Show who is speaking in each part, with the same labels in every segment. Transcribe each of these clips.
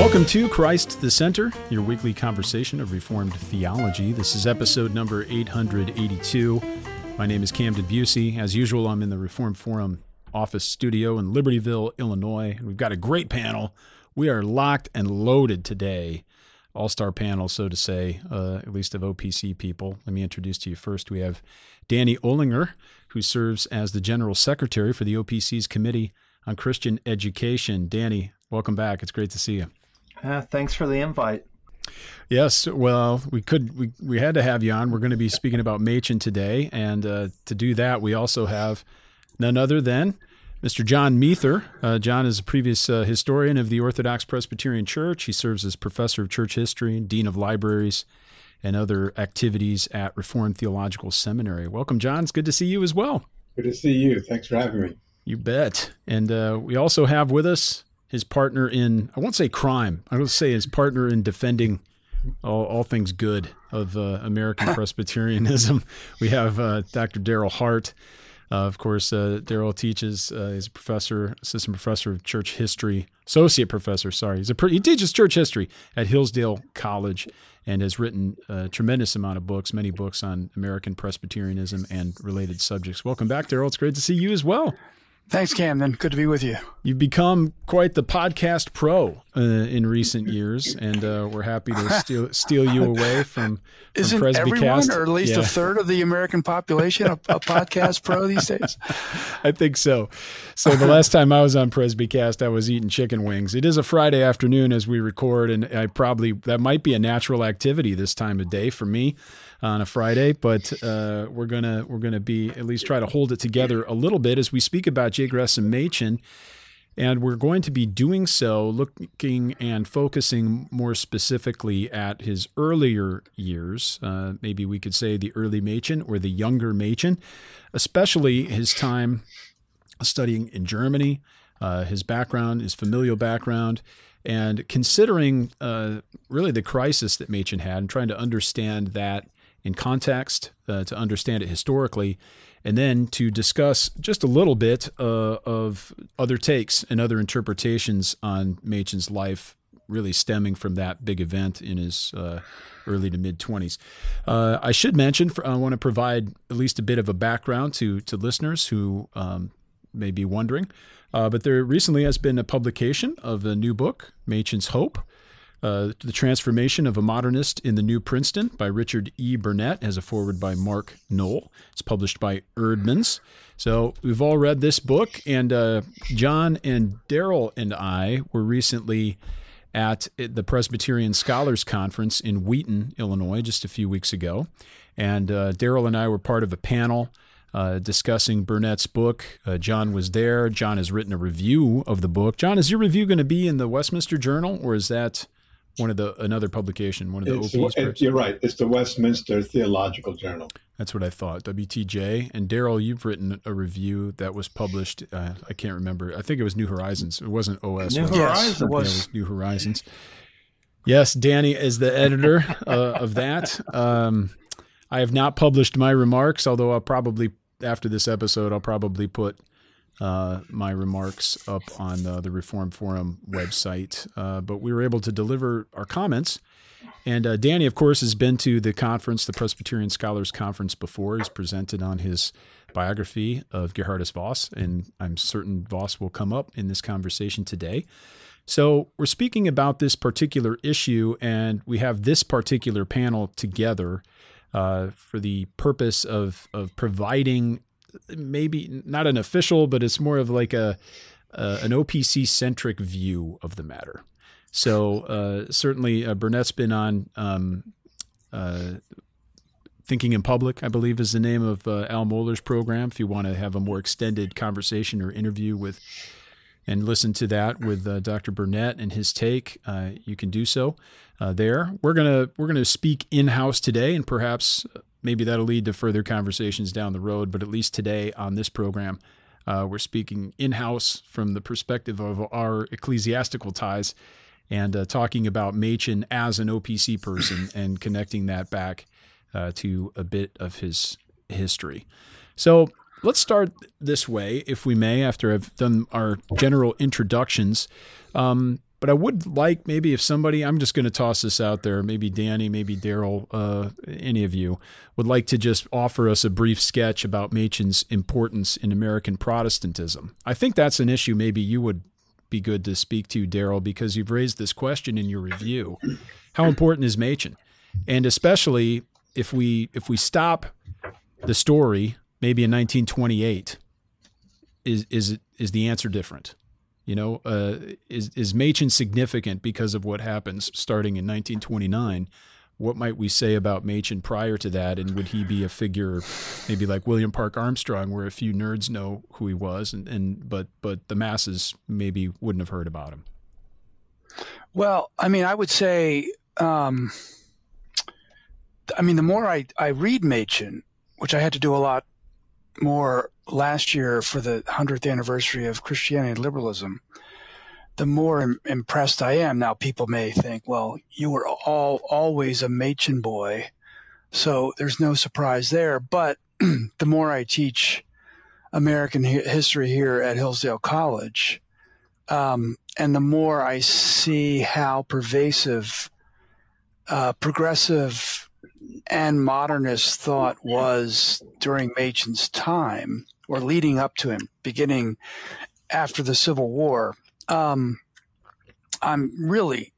Speaker 1: Welcome to Christ the Center, your weekly conversation of Reformed theology. This is episode number 882. My name is Camden Busey. As usual, I'm in the Reformed Forum office studio in Libertyville, Illinois. We've got a great panel. We are locked and loaded today. All-star panel, so to say, at least of OPC people. Let me introduce to you first. We have Danny Olinger, who serves as the General Secretary for the OPC's Committee on Christian Education. Danny, welcome back. It's great to see you.
Speaker 2: Thanks for the invite.
Speaker 1: Yes, well, we had to have you on. We're going to be speaking about Machen today, and to do that, we also have none other than Mr. John Meether. John is a previous historian of the Orthodox Presbyterian Church. He serves as professor of church history, dean of libraries, and other activities at Reformed Theological Seminary. Welcome, John. It's good to see you as well.
Speaker 3: Good to see you. Thanks for having me.
Speaker 1: You bet. And we also have with us his partner in, I won't say crime, I will say his partner in defending all things good of American Presbyterianism. We have Dr. Daryl Hart. Of course, Daryl teaches, he's a professor, assistant professor of church history, associate professor, sorry. He teaches church history at Hillsdale College and has written a tremendous amount of books, many books on American Presbyterianism and related subjects. Welcome back, Daryl. It's great to see you as well.
Speaker 4: Thanks, Camden. Good to be with you.
Speaker 1: You've become quite the podcast pro in recent years, and we're happy to steal you away from
Speaker 4: Isn't
Speaker 1: Presbycast.
Speaker 4: Everyone, or at least a third of the American population, a podcast pro these days?
Speaker 1: I think so. So the last time I was on Presbycast, I was eating chicken wings. It is a Friday afternoon as we record, and that might be a natural activity this time of day for me on a Friday, but we're gonna be at least try to hold it together a little bit as we speak about J. Gresham Machen, and we're going to be doing so looking and focusing more specifically at his earlier years. Maybe we could say the early Machen or the younger Machen, especially his time studying in Germany, his background, his familial background, and considering really the crisis that Machen had and trying to understand that in context, to understand it historically, and then to discuss just a little bit of other takes and other interpretations on Machen's life, really stemming from that big event in his early to mid-20s. I should mention, I want to provide at least a bit of a background to listeners who may be wondering, but there recently has been a publication of a new book, Machen's Hope, The Transformation of a Modernist in the New Princeton by Richard E. Burnett, has a foreword by Mark Knoll. It's published by Eerdmans. So we've all read this book, and John and Daryl and I were recently at the Presbyterian Scholars Conference in Wheaton, Illinois, just a few weeks ago. And Daryl and I were part of a panel discussing Burnett's book. John was there. John has written a review of the book. John, is your review going to be in the Westminster Journal, or is that another publication, one of the OPs?
Speaker 3: You're right. It's the Westminster Theological Journal.
Speaker 1: That's what I thought, WTJ. And Daryl, you've written a review that was published, I can't remember. I think it was New Horizons. It wasn't OS.
Speaker 2: New Horizons.
Speaker 1: It was New Horizons. Yes, Danny is the editor of that. I have not published my remarks, although after this episode, I'll probably put my remarks up on the Reformed Forum website. But we were able to deliver our comments. And Danny, of course, has been to the conference, the Presbyterian Scholars Conference, before. He's presented on his biography of Geerhardus Vos, and I'm certain Vos will come up in this conversation today. So we're speaking about this particular issue, and we have this particular panel together for the purpose of providing maybe not an official, but it's more of like an OPC-centric view of the matter. So certainly Burnett's been on Thinking in Public, I believe is the name of Al Mohler's program. If you want to have a more extended conversation or interview with and listen to that with Dr. Burnett and his take, you can do so there. We're gonna speak in-house today, and perhaps maybe that'll lead to further conversations down the road. But at least today on this program, we're speaking in-house from the perspective of our ecclesiastical ties and talking about Machen as an OPC person and connecting that back to a bit of his history. So let's start this way, if we may, after I've done our general introductions. But I would like maybe if somebody, I'm just going to toss this out there, maybe Danny, maybe Daryl, any of you would like to just offer us a brief sketch about Machen's importance in American Protestantism. I think that's an issue maybe you would be good to speak to, Daryl, because you've raised this question in your review. How important is Machen? And especially if we stop the story maybe in 1928, is the answer different? Is Machen significant because of what happens starting in 1929? What might we say about Machen prior to that? And would he be a figure maybe like William Park Armstrong, where a few nerds know who he was, but the masses maybe wouldn't have heard about him?
Speaker 4: Well, I mean, I would say, the more I read Machen, which I had to do a lot more last year for the 100th anniversary of Christianity and liberalism, the more impressed I am. Now, people may think, well, you were always a Machen boy, so there's no surprise there. But the more I teach American history here at Hillsdale College, and the more I see how pervasive progressive and modernist thought was during Machen's time, or leading up to him, beginning after the Civil War, I'm really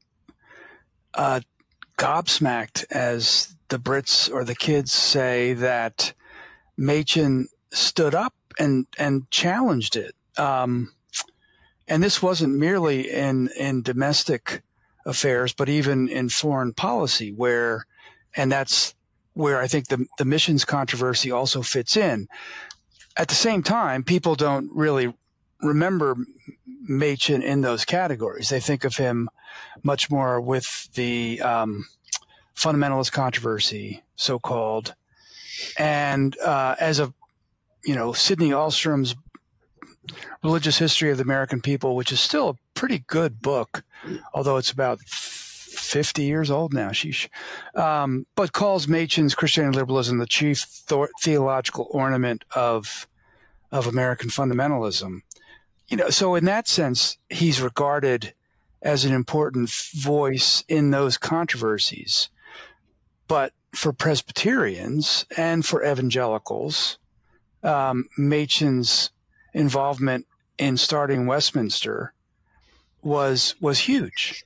Speaker 4: gobsmacked, as the Brits or the kids say, that Machen stood up and challenged it. And this wasn't merely in domestic affairs, but even in foreign policy, and that's where I think the missions controversy also fits in. At the same time, people don't really remember Machen in those categories. They think of him much more with the fundamentalist controversy, so-called, and as Sidney Alstrom's Religious History of the American People, which is still a pretty good book, although it's about 50 years old now, sheesh, but calls Machen's Christianity and liberalism the chief theological ornament of American fundamentalism. So in that sense, he's regarded as an important voice in those controversies. But for Presbyterians and for evangelicals, Machen's involvement in starting Westminster was huge.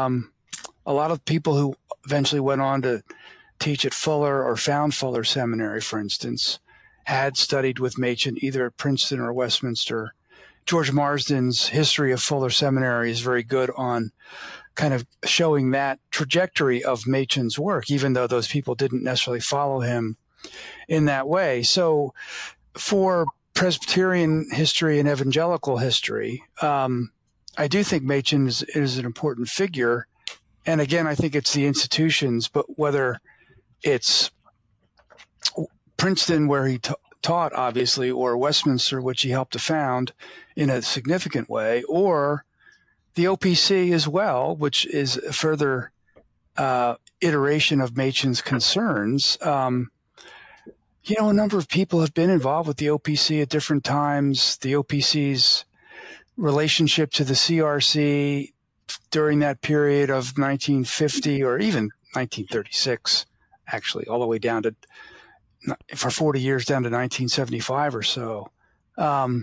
Speaker 4: A lot of people who eventually went on to teach at Fuller or found Fuller Seminary, for instance, had studied with Machen either at Princeton or Westminster. George Marsden's History of Fuller Seminary is very good on kind of showing that trajectory of Machen's work, even though those people didn't necessarily follow him in that way. So for Presbyterian history and evangelical history, I do think Machen is an important figure. And again, I think it's the institutions, but whether it's Princeton, where he taught, obviously, or Westminster, which he helped to found in a significant way, or the OPC as well, which is a further iteration of Machen's concerns. A number of people have been involved with the OPC at different times. The OPC's relationship to the CRC during that period of 1950 or even 1936, actually, all the way down to, for 40 years, down to 1975 or so. The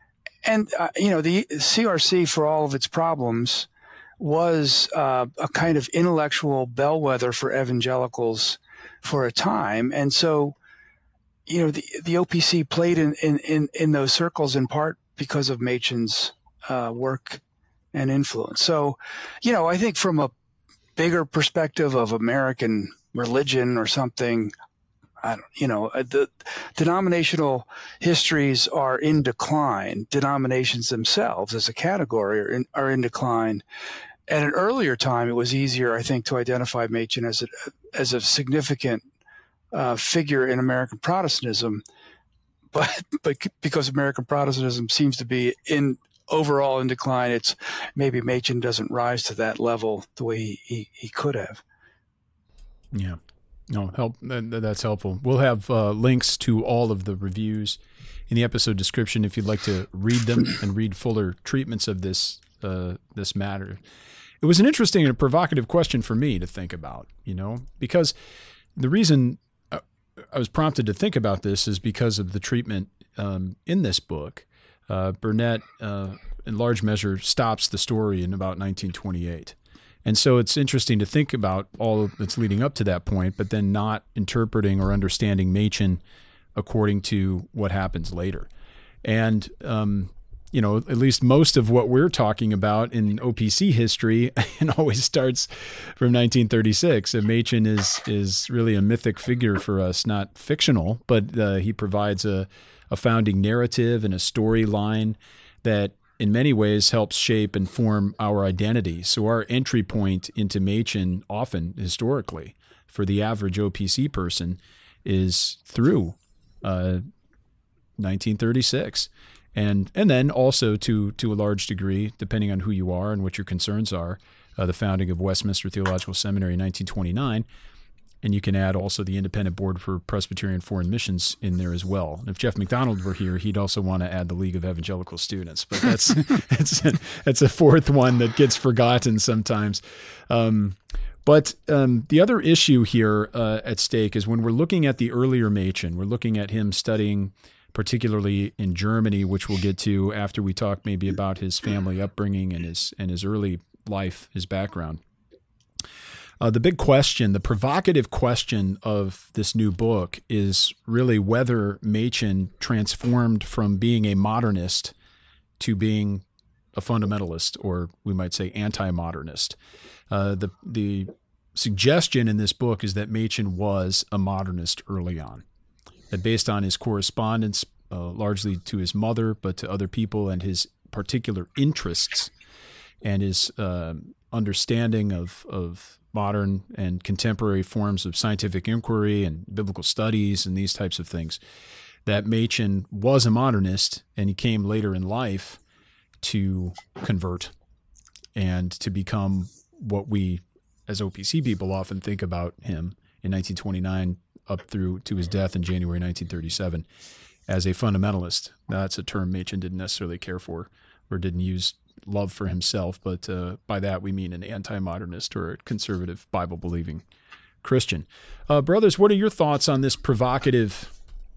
Speaker 4: CRC, for all of its problems, was a kind of intellectual bellwether for evangelicals for a time. And so, the OPC played in those circles in part because of Machen's work and influence. So, I think from a bigger perspective of American religion or something, the denominational histories are in decline. Denominations themselves as a category are in decline. At an earlier time, it was easier, I think, to identify Machen as a significant figure in American Protestantism, but because American Protestantism seems to be overall in decline, it's maybe Machen doesn't rise to that level the way he could have.
Speaker 1: Yeah. No, that's helpful. We'll have links to all of the reviews in the episode description if you'd like to read them and read fuller treatments of this this matter. It was an interesting and a provocative question for me to think about, because the reason I was prompted to think about this is because of the treatment in this book. Burnett, in large measure, stops the story in about 1928. And so it's interesting to think about all that's leading up to that point, but then not interpreting or understanding Machen according to what happens later. And, at least most of what we're talking about in OPC history it always starts from 1936. And Machen is really a mythic figure for us, not fictional, but he provides a founding narrative and a storyline that in many ways helps shape and form our identity. So our entry point into Machen often, historically, for the average OPC person is through 1936. And then also to a large degree, depending on who you are and what your concerns are, the founding of Westminster Theological Seminary in 1929. And you can add also the Independent Board for Presbyterian Foreign Missions in there as well. And if Jeff McDonald were here, he'd also want to add the League of Evangelical Students. But that's a fourth one that gets forgotten sometimes. But the other issue here at stake is when we're looking at the earlier Machen, we're looking at him studying particularly in Germany, which we'll get to after we talk maybe about his family upbringing and his early life, his background. The big question, the provocative question of this new book is really whether Machen transformed from being a modernist to being a fundamentalist, or we might say anti-modernist. The suggestion in this book is that Machen was a modernist early on, that based on his correspondence, largely to his mother, but to other people, and his particular interests and his understanding of modern and contemporary forms of scientific inquiry and biblical studies and these types of things, that Machen was a modernist, and he came later in life to convert and to become what we as OPC people often think about him in 1929 up through to his death in January 1937 as a fundamentalist. Now, that's a term Machen didn't necessarily care for or didn't use love for himself, but by that we mean an anti-modernist or a conservative Bible-believing Christian. Brothers, what are your thoughts on this provocative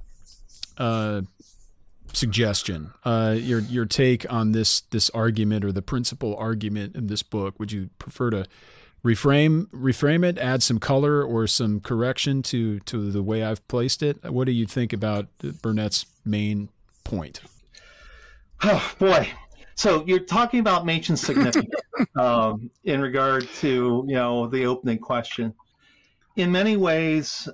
Speaker 1: suggestion? Your take on this argument, or the principal argument in this book? Would you prefer to reframe it, add some color or some correction to the way I've placed it? What do you think about Burnett's main point?
Speaker 2: Oh, boy. So you're talking about Machen's significance in regard to, the opening question. In many ways,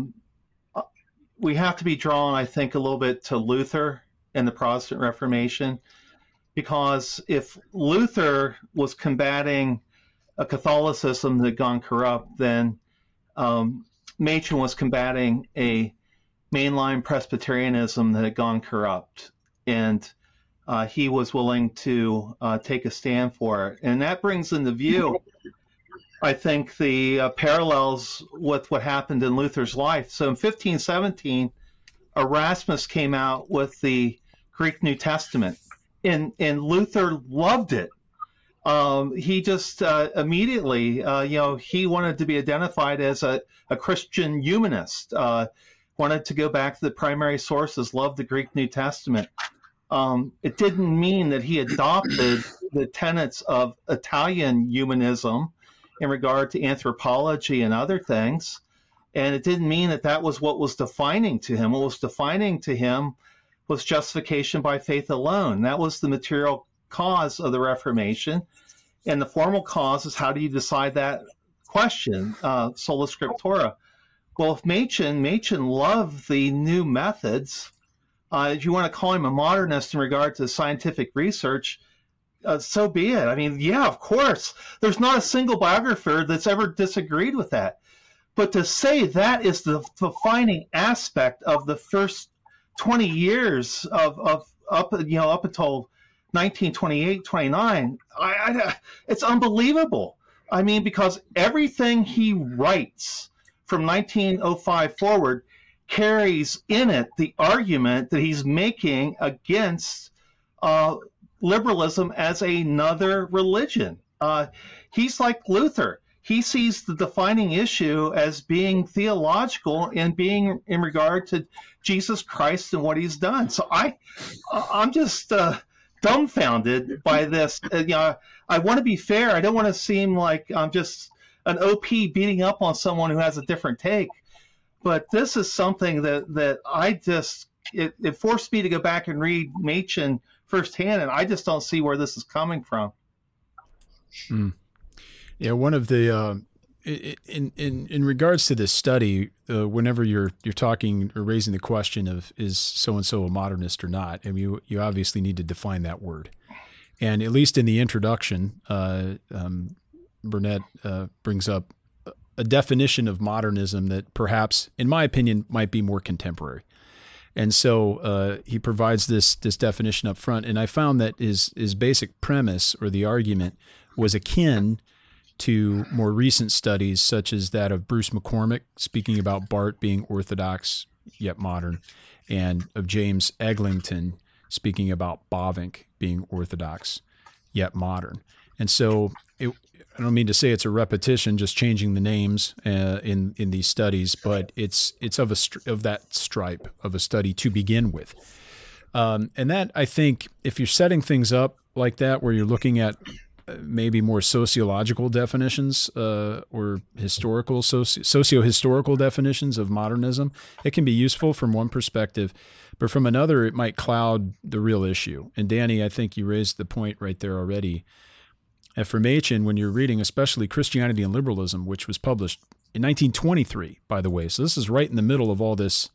Speaker 2: we have to be drawn, I think, a little bit to Luther and the Protestant Reformation, because if Luther was combating a Catholicism that had gone corrupt, then Machen was combating a mainline Presbyterianism that had gone corrupt. And he was willing to take a stand for it. And that brings into view, I think, the parallels with what happened in Luther's life. So in 1517, Erasmus came out with the Greek New Testament, and Luther loved it. He just immediately, he wanted to be identified as a Christian humanist, wanted to go back to the primary sources, loved the Greek New Testament. It didn't mean that he adopted the tenets of Italian humanism in regard to anthropology and other things. And it didn't mean that that was what was defining to him. What was defining to him was justification by faith alone. That was the material cause of the Reformation. And the formal cause is, how do you decide that question, sola scriptura? Well, if Machen loved the new methods, if you want to call him a modernist in regard to scientific research, so be it. I mean, yeah, of course. There's not a single biographer that's ever disagreed with that. But to say that is the defining aspect of the first 20 years of up until 1928, 29, it's unbelievable. I mean, because everything he writes from 1905 forward carries in it the argument that he's making against liberalism as another religion. He's like Luther. He sees the defining issue as being theological and being in regard to Jesus Christ and what he's done. So I'm just dumbfounded by this. I want to be fair. I don't want to seem like I'm just an OP beating up on someone who has a different take. But this is something that I just, it forced me to go back and read Machen firsthand, and I just don't see where this is coming from.
Speaker 1: Yeah, one of the in regards to this study, whenever you're talking or raising the question of is so and so a modernist or not, I mean, you obviously need to define that word. And at least in the introduction, Burnett brings up a definition of modernism that perhaps, in my opinion, might be more contemporary. And so he provides this definition up front, and I found that his basic premise or the argument was akin to more recent studies such as that of Bruce McCormick speaking about Barth being orthodox yet modern, and of James Eglinton speaking about Bavinck being orthodox yet modern. And so I don't mean to say it's a repetition, just changing the names in these studies, but it's of that stripe of a study to begin with. And that, I think, if you're setting things up like that, where you're looking at maybe more sociological definitions or socio-historical definitions of modernism, it can be useful from one perspective, but from another, it might cloud the real issue. And Danny, I think you raised the point right there already. And for Machen, when you're reading, especially Christianity and Liberalism, which was published in 1923, by the way, so this is right in the middle of all this.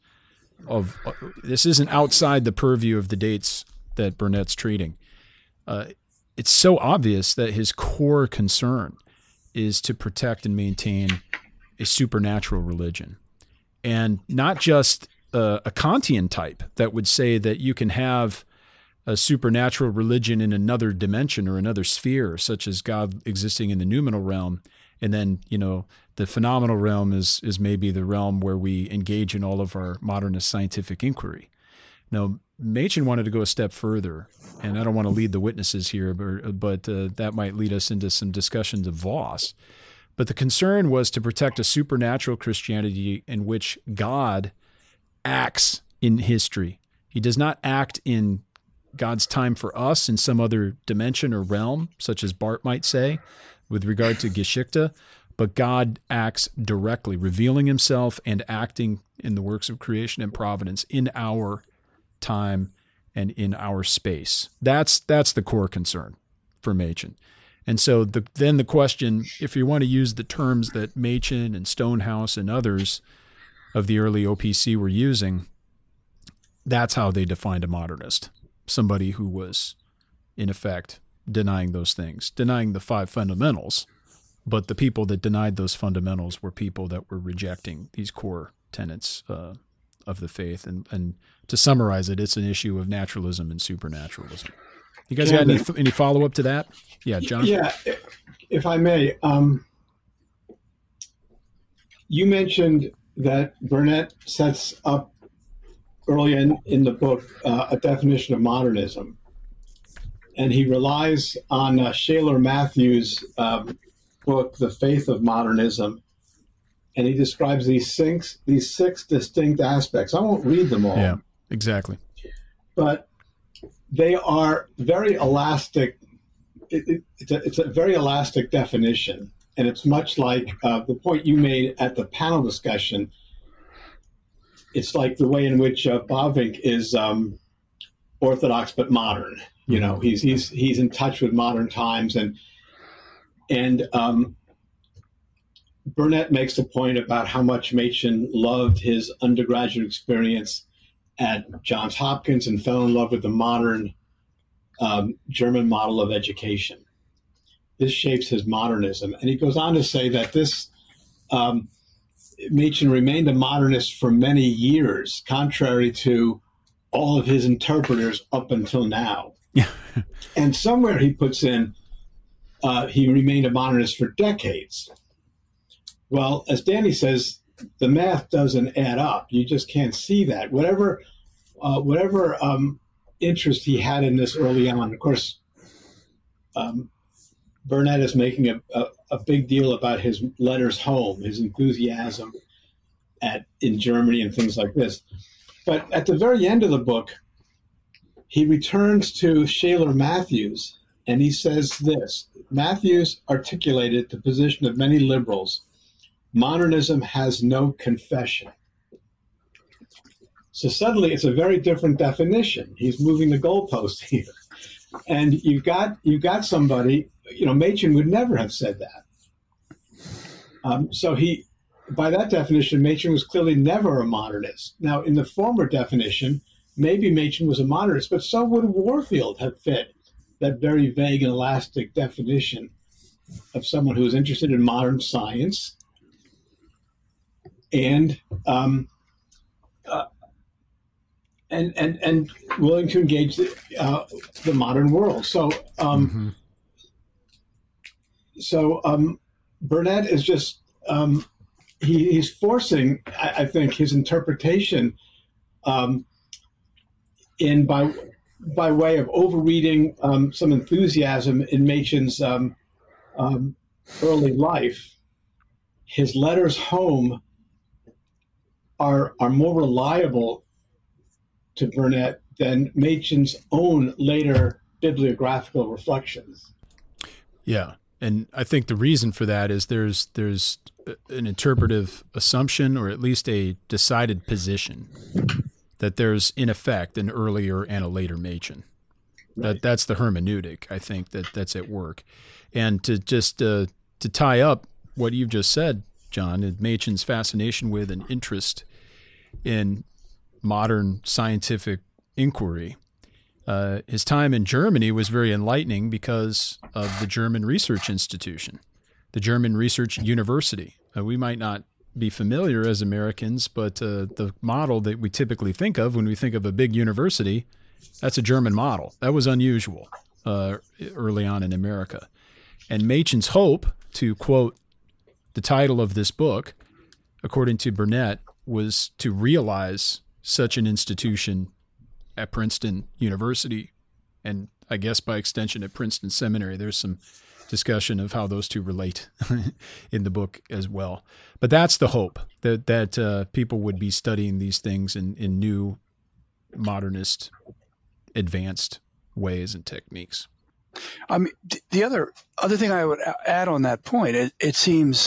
Speaker 1: This isn't outside the purview of the dates that Burnett's treating. It's so obvious that his core concern is to protect and maintain a supernatural religion, and not just a Kantian type that would say that you can have a supernatural religion in another dimension or another sphere, such as God existing in the noumenal realm, and then, the phenomenal realm is maybe the realm where we engage in all of our modernist scientific inquiry. Now, Machen wanted to go a step further, and I don't want to lead the witnesses here, but that might lead us into some discussions of Voss. But the concern was to protect a supernatural Christianity in which God acts in history. He does not act in God's time for us in some other dimension or realm, such as Barth might say, with regard to Geschichte, but God acts directly, revealing himself and acting in the works of creation and providence in our time and in our space. That's the core concern for Machen. And so then the question, if you want to use the terms that Machen and Stonehouse and others of the early OPC were using, that's how they defined a modernist. Somebody who was, in effect, denying those things, denying the five fundamentals, but the people that denied those fundamentals were people that were rejecting these core tenets of the faith. And to summarize it, it's an issue of naturalism and supernaturalism. You guys got any follow-up to that? Yeah, John?
Speaker 3: Yeah, if I may. You mentioned that Burnett sets up early in the book a definition of modernism. And he relies on Shaler Matthews' book, The Faith of Modernism. And he describes these six distinct aspects. I won't read them all.
Speaker 1: Yeah, exactly.
Speaker 3: But they are very elastic. It's a very elastic definition. And it's much like the point you made at the panel discussion. It's like the way in which Bavinck is orthodox but modern. He's in touch with modern times, and Burnett makes the point about how much Machen loved his undergraduate experience at Johns Hopkins and fell in love with the modern German model of education. This shapes his modernism, and he goes on to say that this. Machen remained a modernist for many years, contrary to all of his interpreters up until now. And somewhere he puts in, he remained a modernist for decades. Well, as Danny says, the math doesn't add up. You just can't see that. Whatever interest he had in this early on. Of course, Burnett is making a big deal about his letters home, his enthusiasm in Germany and things like this. But at the very end of the book, he returns to Shaler Matthews, and he says this. Matthews articulated the position of many liberals. Modernism has no confession. So suddenly it's a very different definition. He's moving the goalpost here. And you've got somebody, Machen would never have said that. So by that definition, Machen was clearly never a modernist. Now, in the former definition, maybe Machen was a modernist, but so would Warfield have fit that very vague and elastic definition of someone who was interested in modern science and willing to engage the modern world. So, Burnett is just he's forcing, I think, his interpretation by way of overreading some enthusiasm in Machen's early life. His letters home are more reliable to Burnett than Machen's own later bibliographical reflections.
Speaker 1: Yeah, and I think the reason for that is there's an interpretive assumption, or at least a decided position, that there's in effect an earlier and a later Machen. Right. That's the hermeneutic, I think, that's at work. And to just to tie up what you've just said, John, Machen's fascination with and interest in modern scientific inquiry. His time in Germany was very enlightening because of the German Research Institution, the German Research University. We might not be familiar as Americans, but the model that we typically think of when we think of a big university, that's a German model. That was unusual early on in America. And Machen's hope, to quote the title of this book, according to Burnett, was to realize such an institution at Princeton University, and I guess by extension at Princeton Seminary. There's some discussion of how those two relate in the book as well. But that's the hope, that people would be studying these things in new, modernist, advanced ways and techniques.
Speaker 4: I mean, the other thing I would add on that point, it seems,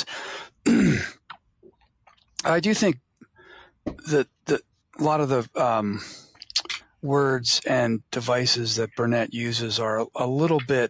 Speaker 4: I do think that a lot of the words and devices that Burnett uses are a little bit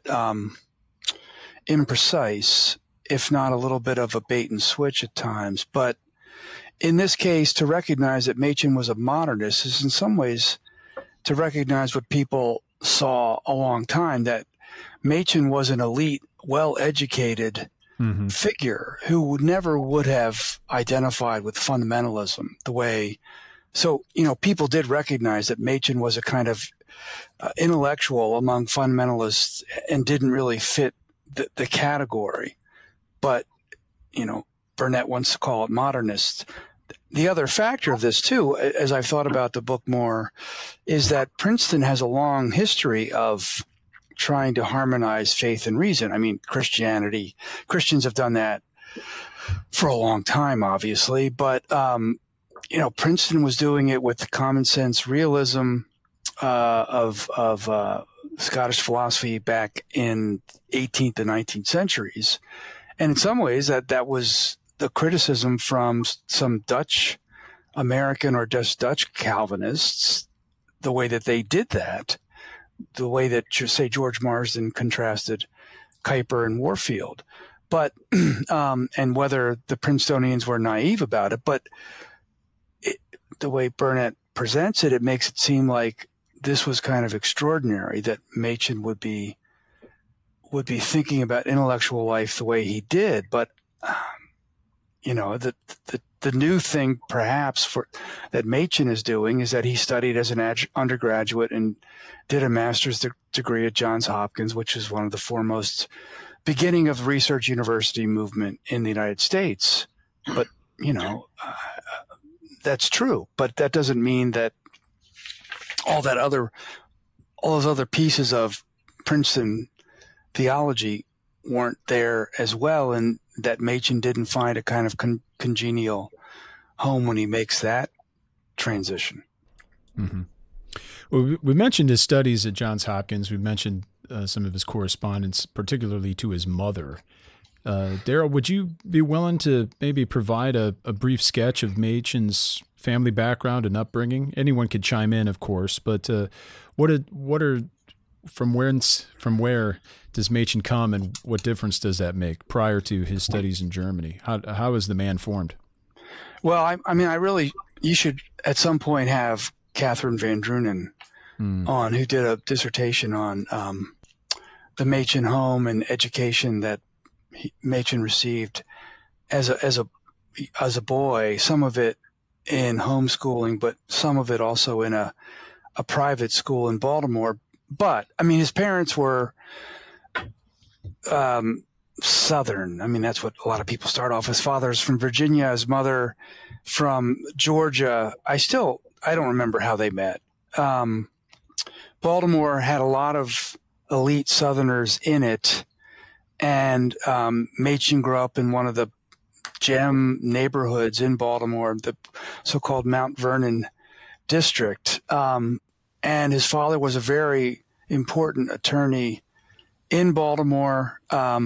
Speaker 4: imprecise, if not a little bit of a bait and switch at times. But in this case, to recognize that Machen was a modernist is in some ways to recognize what people saw a long time, that Machen was an elite, well-educated figure who never would have identified with fundamentalism the way. So, people did recognize that Machen was a kind of intellectual among fundamentalists and didn't really fit the category. But, Burnett wants to call it modernist. The other factor of this, too, as I've thought about the book more, is that Princeton has a long history of trying to harmonize faith and reason. I mean, Christians have done that for a long time, obviously, but Princeton was doing it with the common sense realism of Scottish philosophy back in 18th and 19th centuries. And in some ways that was the criticism from some Dutch American or just Dutch Calvinists, the way that they did that, the way that, say, George Marsden contrasted Kuyper and Warfield. But, and whether the Princetonians were naive about it, but the way Burnett presents it, it makes it seem like this was kind of extraordinary, that Machen would be thinking about intellectual life the way he did. But, the new thing perhaps that Machen is doing is that he studied as an undergraduate and did a master's degree at Johns Hopkins, which is one of the foremost beginning of the research university movement in the United States. But, that's true. But that doesn't mean that all that other all those other pieces of Princeton theology weren't there as well, and that Machen didn't find a kind of congenial home when he makes that transition.
Speaker 1: Mm-hmm. Well, we mentioned his studies at Johns Hopkins. We mentioned some of his correspondence, particularly to his mother. Daryl, would you be willing to maybe provide a brief sketch of Machen's family background and upbringing? Anyone could chime in, of course, but from where does Machen come, and what difference does that make prior to his studies in Germany? How is the man formed?
Speaker 4: Well, I mean, you should at some point have Catherine Van Drunen on, who did a dissertation on the Machen home and education that Machen received as a boy. Some of it in homeschooling, but some of it also in a private school in Baltimore. But I mean, his parents were Southern. I mean, that's what a lot of people start off. His father's from Virginia, his mother from Georgia. I don't remember how they met. Baltimore had a lot of elite Southerners in it, and Machen grew up in one of the gem neighborhoods in Baltimore, the so-called Mount Vernon district. And his father was a very important attorney in Baltimore,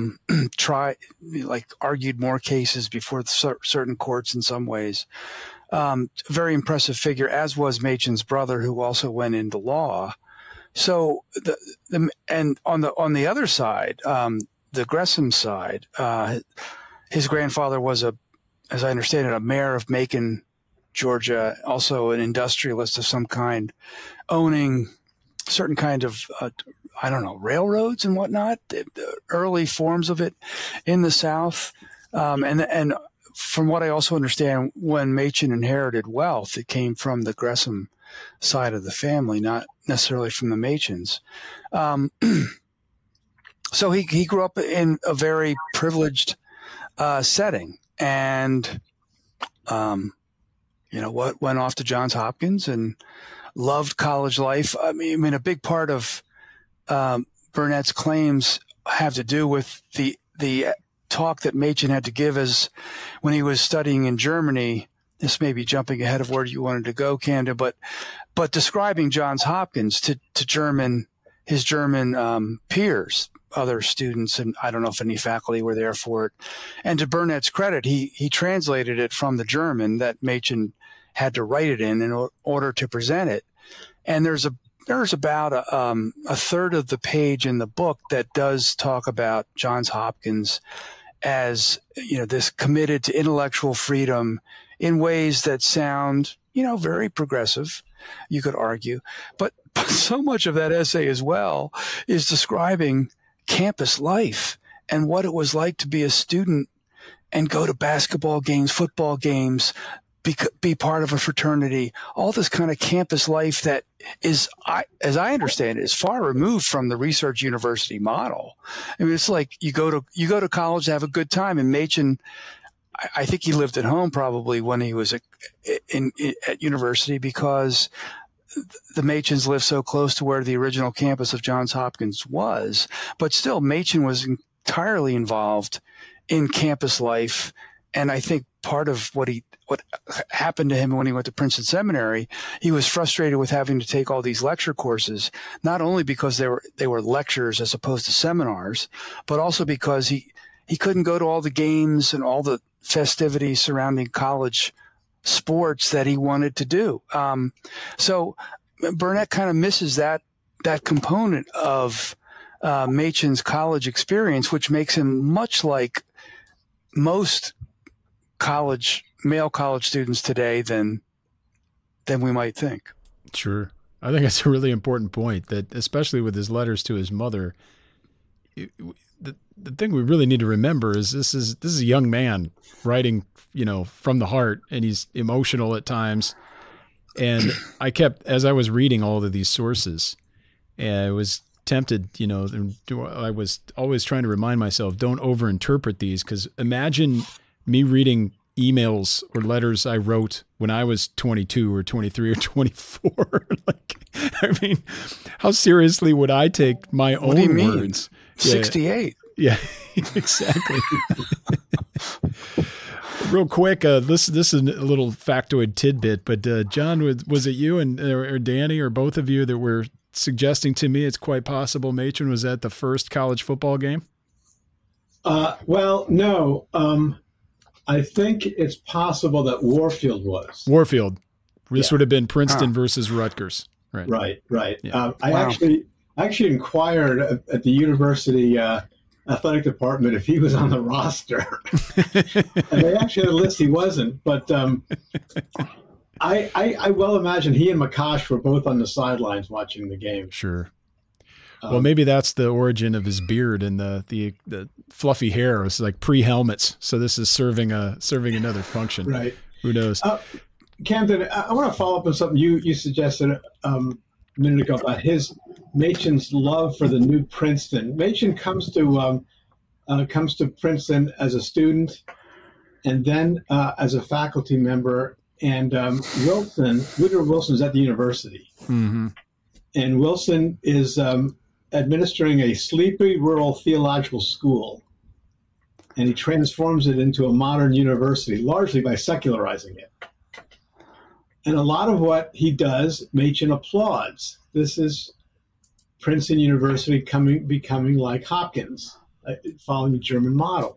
Speaker 4: argued more cases before certain courts in some ways. Very impressive figure, as was Machen's brother, who also went into law. So, and on the other side, the Gresham side, his grandfather was as I understand it, a mayor of Macon, Georgia, also an industrialist of some kind, owning certain kind of, railroads and whatnot, the early forms of it in the South. And from what I also understand, when Machen inherited wealth, it came from the Gresham side of the family, not necessarily from the Machens. So he grew up in a very privileged setting, and went off to Johns Hopkins and loved college life. I mean, a big part of Burnett's claims have to do with the talk that Machen had to give when he was studying in Germany. This may be jumping ahead of where you wanted to go, Canda, but describing Johns Hopkins to his German peers, other students, and I don't know if any faculty were there for it. And to Burnett's credit, he translated it from the German that Machen had to write it in order to present it. And there's about a third of the page in the book that does talk about Johns Hopkins as, this committed to intellectual freedom in ways that sound, very progressive, you could argue. But so much of that essay as well is describing campus life and what it was like to be a student and go to basketball games, football games, be part of a fraternity, all this kind of campus life that is, as I understand it, is far removed from the research university model. I mean, it's like you go to college to have a good time. And Machen, I think he lived at home probably when he was at university, because the Machens lived so close to where the original campus of Johns Hopkins was. But still, Machen was entirely involved in campus life. And I think part of what happened to him when he went to Princeton Seminary, he was frustrated with having to take all these lecture courses, not only because they were lectures as opposed to seminars, but also because he couldn't go to all the games and all the festivities surrounding college sports that he wanted to do. So Burnett kind of misses that component of Machen's college experience, which makes him much like most male college students today than we might think. Sure.
Speaker 1: I think that's a really important point, that especially with his letters to his mother, the thing we really need to remember is this is a young man writing, from the heart, and he's emotional at times. And as I was reading all of these sources, and I was tempted, I was always trying to remind myself, don't overinterpret these, because imagine me reading emails or letters I wrote when I was 22 or 23 or 24. how seriously would I take my
Speaker 4: What do you
Speaker 1: own
Speaker 4: mean?
Speaker 1: words?
Speaker 4: 68.
Speaker 1: Yeah, exactly. Real quick, this is a little factoid tidbit, but John, was it you or Danny or both of you that were suggesting to me it's quite possible Machen was at the first college football game?
Speaker 3: Well, no. I think it's possible that Warfield was.
Speaker 1: Warfield. This
Speaker 3: Yeah.
Speaker 1: would have been Princeton versus Rutgers. Right.
Speaker 3: Right.
Speaker 1: Yeah.
Speaker 3: I
Speaker 4: Wow.
Speaker 3: actually inquired at the university athletic department if he was on the roster, and they actually had a list he wasn't. But I well imagine he and Makash were both on the sidelines watching the game.
Speaker 1: Sure. Well, maybe that's the origin of his beard and the fluffy hair. It's like pre-helmets, so this is serving another function.
Speaker 3: Right.
Speaker 1: Who knows?
Speaker 3: Camden, I want to follow up on something you suggested a minute ago about Machen's love for the new Princeton. Machen comes to Princeton as a student, and then as a faculty member. And Woodrow Wilson's at the university,
Speaker 1: Mm-hmm.
Speaker 3: and Wilson is administering a sleepy rural theological school, and he transforms it into a modern university, largely by secularizing it. And a lot of what he does, Machen applauds. This is Princeton University becoming like Hopkins, following the German model.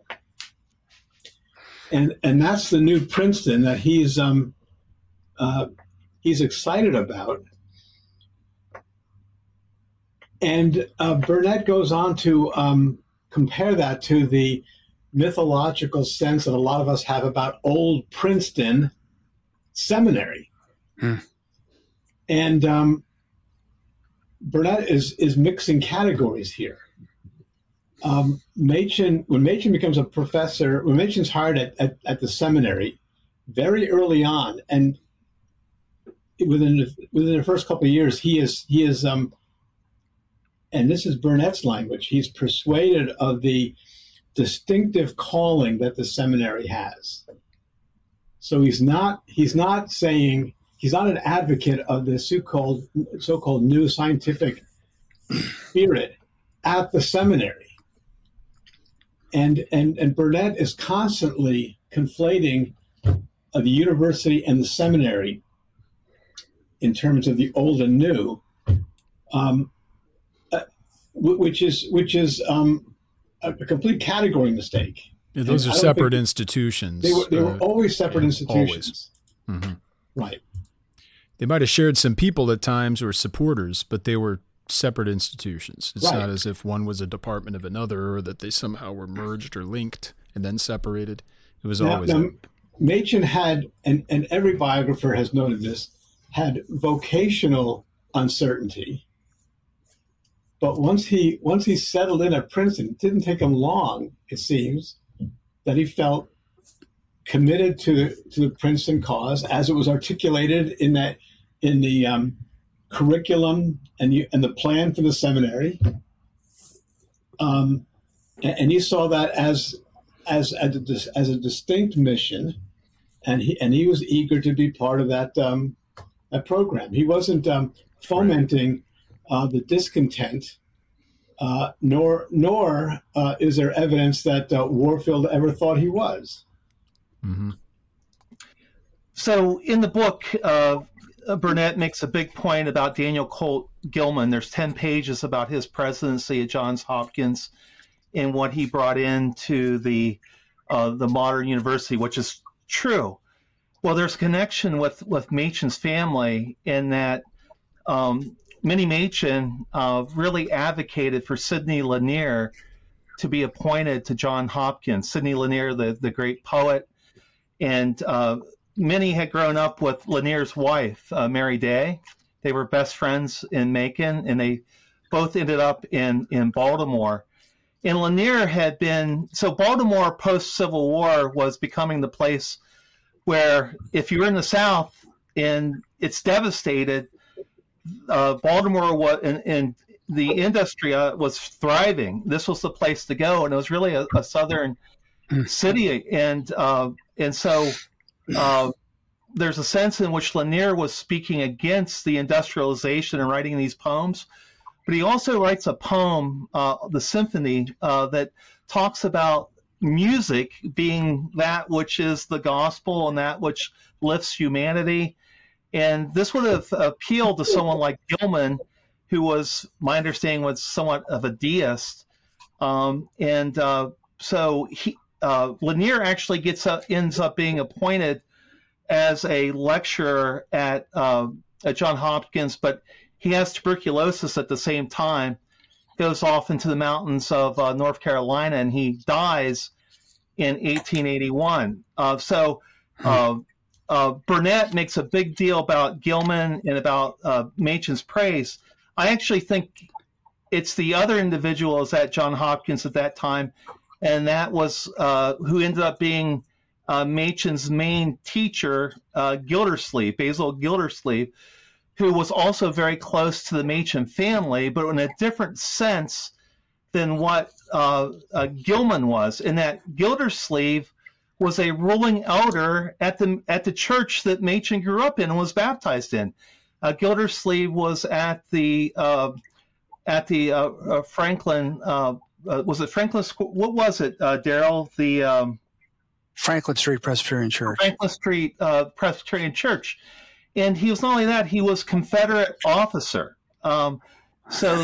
Speaker 3: And that's the new Princeton that he's excited about. And Burnett goes on to compare that to the mythological sense that a lot of us have about old Princeton Seminary. And Burnett is mixing categories here. When Machen becomes a professor, when Machen's hired at the seminary, very early on, and within the first couple of years, he is, and this is Burnett's language, he's persuaded of the distinctive calling that the seminary has. So he's not saying, he's not an advocate of the so-called new scientific spirit at the seminary. And Burnett is constantly conflating the university and the seminary in terms of the old and new, which is a complete category mistake.
Speaker 1: Yeah, those are separate institutions.
Speaker 3: They were always separate institutions.
Speaker 1: Always. Mm-hmm.
Speaker 3: Right.
Speaker 1: They might have shared some people at times or supporters, but they were separate institutions. It's not as if one was a department of another or that they somehow were merged or linked and then separated. It was always.
Speaker 3: Machen had, and every biographer has noted this, had vocational uncertainty. But once he settled in at Princeton, it didn't take him long, it seems, that he felt committed to the Princeton cause as it was articulated in the curriculum and the plan for the seminary, and he saw that as a distinct mission, and he was eager to be part of that program. He wasn't fomenting the discontent, nor is there evidence that Warfield ever thought he was.
Speaker 1: Mm-hmm.
Speaker 2: So in the book, Burnett makes a big point about Daniel Colt Gilman. There's 10 pages about his presidency at Johns Hopkins and what he brought into the modern university, which is true. Well, there's a connection with Machen's family in that Minnie Machen really advocated for Sidney Lanier to be appointed to Johns Hopkins. Sidney Lanier, the great poet, and Minnie had grown up with Lanier's wife, Mary Day. They were best friends in Macon, and they both ended up in Baltimore. And Lanier had been, so Baltimore post-Civil War was becoming the place where if you were in the South and it's devastated, Baltimore was, and the industry was thriving. This was the place to go, and it was really a Southern city. And so there's a sense in which Lanier was speaking against the industrialization and writing these poems, but he also writes a poem, the Symphony, that talks about music being that which is the gospel and that which lifts humanity. And this would have appealed to someone like Gilman, who was, my understanding, was somewhat of a deist. So Lanier actually ends up being appointed as a lecturer at Johns Hopkins, but he has tuberculosis at the same time, goes off into the mountains of North Carolina, and he dies in 1881. Burnett makes a big deal about Gilman and about Machen's praise. I actually think it's the other individuals at Johns Hopkins at that time, and that was who ended up being Machen's main teacher, Gildersleeve, Basil Gildersleeve, who was also very close to the Machen family, but in a different sense than what Gilman was, in that Gildersleeve was a ruling elder at the church that Machen grew up in and was baptized in. Gildersleeve was at the Franklin. Was it Franklin School? What was it, Daryl? The
Speaker 4: Franklin Street Presbyterian Church.
Speaker 2: Franklin Street Presbyterian Church, and he was not only that; he was Confederate officer. So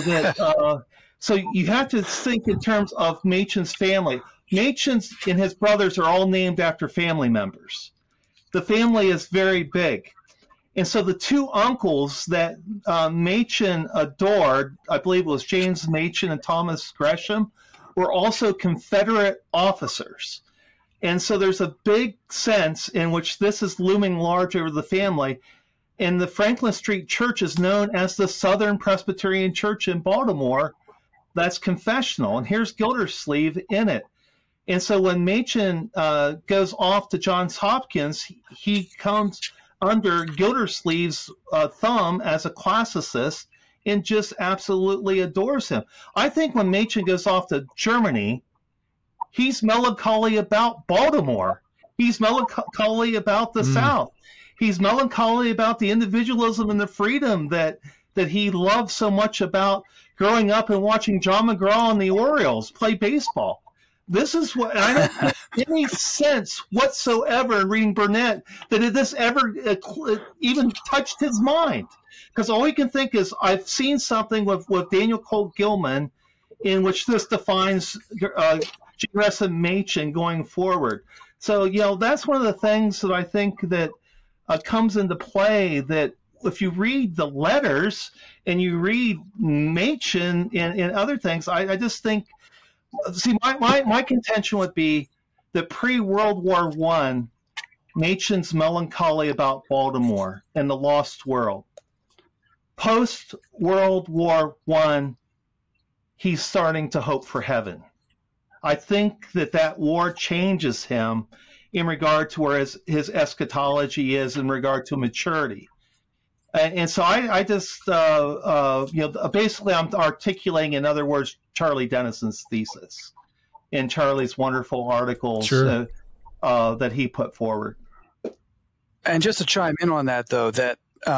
Speaker 2: you have to think in terms of Machen's family. Machen's and his brothers are all named after family members. The family is very big. And so the two uncles that Machen adored, I believe it was James Machen and Thomas Gresham, were also Confederate officers. And so there's a big sense in which this is looming large over the family. And the Franklin Street Church is known as the Southern Presbyterian Church in Baltimore. That's confessional. And here's Gildersleeve in it. And so when Machen goes off to Johns Hopkins, he comes under Gildersleeve's thumb as a classicist and just absolutely adores him. I think when Machen goes off to Germany, he's melancholy about Baltimore. He's melancholy about the South. He's melancholy about the individualism and the freedom that he loved so much about growing up and watching John McGraw and the Orioles play baseball. This is what I don't have any sense whatsoever in reading Burnett that this ever even touched his mind, because all he can think is, I've seen something with Daniel Colt Gilman in which this defines J. Machen going forward. So that's one of the things that I think that comes into play, that if you read the letters and you read Machen and other things, I just think. See, my contention would be that pre-World War I, Machen's melancholy about Baltimore and the lost world. Post-World War I, he's starting to hope for heaven. I think that war changes him in regard to where his eschatology is in regard to maturity. And so I just, basically I'm articulating, in other words, Charlie Dennison's thesis in Charlie's wonderful articles that he put forward.
Speaker 4: And just to chime in on that, though, that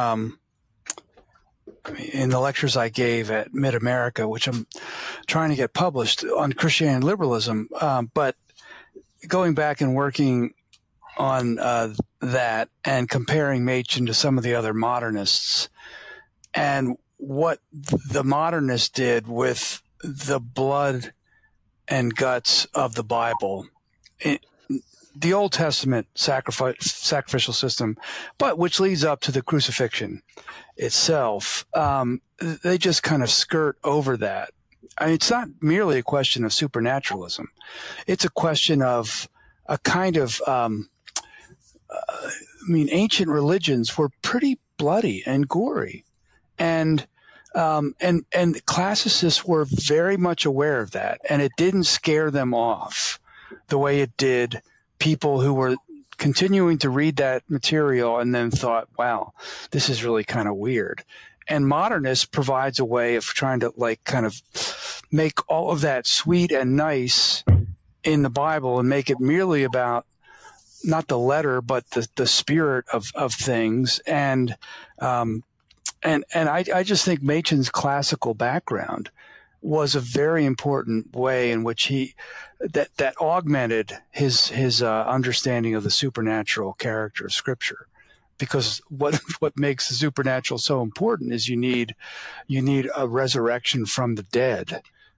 Speaker 4: in the lectures I gave at Mid-America, which I'm trying to get published on Christianity and liberalism, but going back and working on that and comparing Machen to some of the other modernists and what the modernists did with the blood and guts of the Bible, the Old Testament sacrificial system, but which leads up to the crucifixion itself, they just kind of skirt over that. I mean, it's not merely a question of supernaturalism. It's a question of a kind of ancient religions were pretty bloody and gory, and classicists were very much aware of that, and it didn't scare them off the way it did people who were continuing to read that material and then thought, wow, this is really kind of weird. And modernist provides a way of trying to kind of make all of that sweet and nice in the Bible and make it merely about not the letter, but the spirit of things. And And I just think Machen's classical background was a very important way in which that augmented his understanding of the supernatural character of Scripture. Because what makes the supernatural so important is you need a resurrection from the dead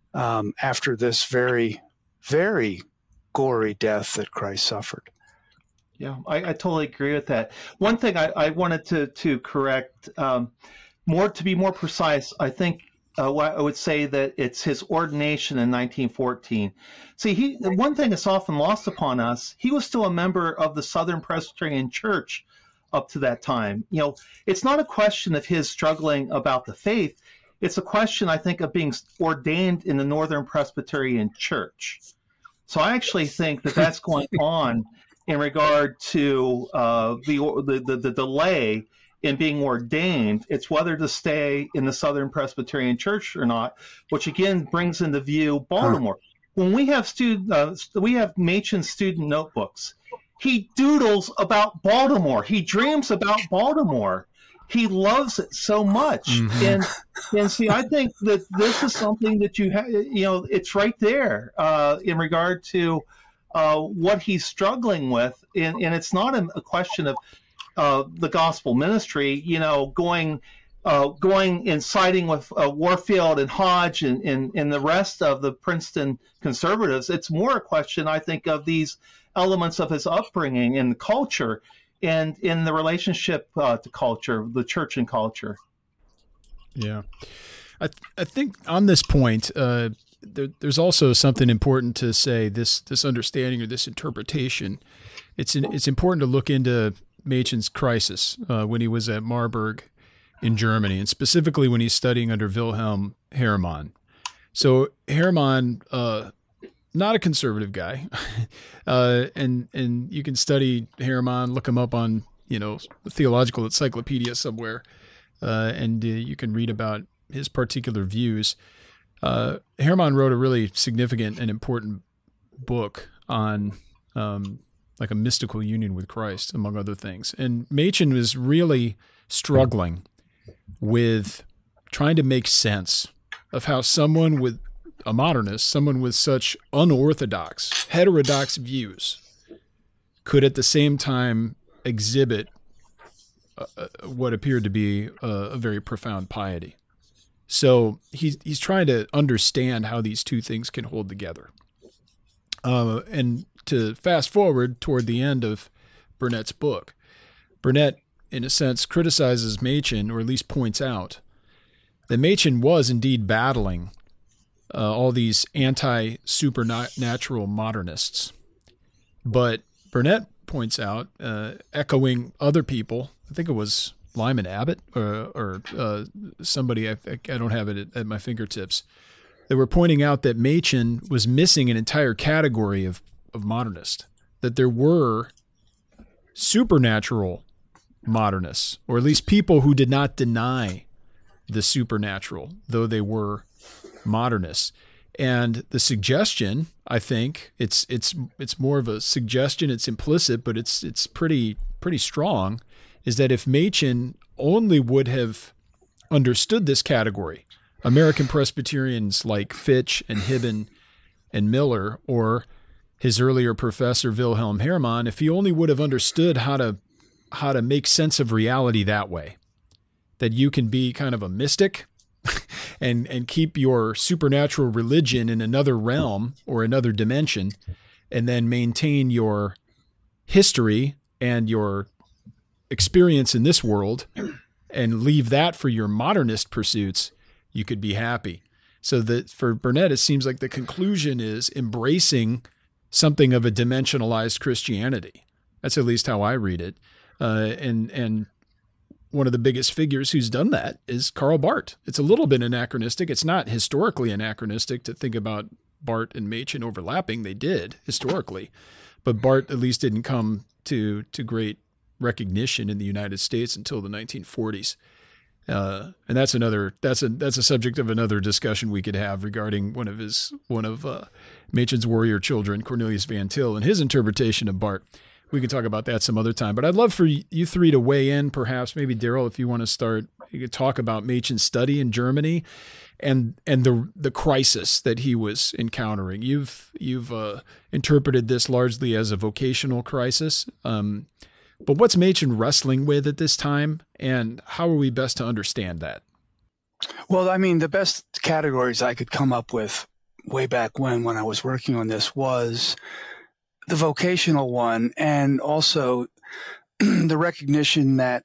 Speaker 4: after this very, very gory death that Christ suffered.
Speaker 2: Yeah, I totally agree with that. One thing I wanted to correct, to be more precise, I think I would say that it's his ordination in 1914. See, one thing that's often lost upon us, he was still a member of the Southern Presbyterian Church up to that time. It's not a question of his struggling about the faith. It's a question, I think, of being ordained in the Northern Presbyterian Church. So I actually think that that's going on in regard to the delay in being ordained. It's whether to stay in the Southern Presbyterian Church or not, which again brings into view Baltimore. When we have Machen's student notebooks, he doodles about Baltimore. He dreams about Baltimore. He loves it so much. Mm-hmm. And see, I think that this is something that you have, it's right there in regard to what he's struggling with. And it's not a question of the gospel ministry, going and siding with Warfield and Hodge and the rest of the Princeton conservatives. It's more a question, I think, of these elements of his upbringing and culture and in the relationship to culture, the church and culture.
Speaker 1: Yeah. I think on this point, there's also something important to say, this understanding or this interpretation. It's important to look into Machen's crisis when he was at Marburg in Germany, and specifically when he's studying under Wilhelm Hermann. So Hermann, not a conservative guy, and you can study Hermann, look him up on the Theological Encyclopedia somewhere, and you can read about his particular views. Hermann wrote a really significant and important book on like a mystical union with Christ, among other things. And Machen was really struggling with trying to make sense of how someone with a modernist, someone with such unorthodox, heterodox views, could at the same time exhibit what appeared to be a very profound piety. So he's trying to understand how these two things can hold together. And to fast forward toward the end of Burnett's book, Burnett, in a sense, criticizes Machen, or at least points out that Machen was indeed battling all these anti-supernatural modernists. But Burnett points out, echoing other people, I think it was Lyman Abbott or somebody, I don't have it at my fingertips, they were pointing out that Machen was missing an entire category of modernist, that there were supernatural modernists, or at least people who did not deny the supernatural, though they were modernists. And the suggestion, I think, it's more of a suggestion, it's implicit, but it's pretty strong, is that if Machen only would have understood this category, American Presbyterians like Fitch and Hibben and Miller, or his earlier professor Wilhelm Hermann, if he only would have understood how to make sense of reality that way, that you can be kind of a mystic and keep your supernatural religion in another realm or another dimension, and then maintain your history and your experience in this world and leave that for your modernist pursuits, you could be happy. So that for Burnett, it seems like the conclusion is embracing something of a dimensionalized Christianity. That's at least how I read it. And one of the biggest figures who's done that is Karl Barth. It's a little bit anachronistic. It's not historically anachronistic to think about Barth and Machen overlapping. They did historically, but Barth at least didn't come to great recognition in the United States until the 1940s. And that's a subject of another discussion we could have regarding one of Machen's warrior children, Cornelius Van Til, and his interpretation of Barth, we can talk about that some other time. But I'd love for you three to weigh in, perhaps, maybe Daryl, if you want to start, you could talk about Machen's study in Germany and the crisis that he was encountering. You've interpreted this largely as a vocational crisis. But what's Machen wrestling with at this time, and how are we best to understand that?
Speaker 4: Well, I mean, the best categories I could come up with way back when I was working on this was the vocational one, and also the recognition that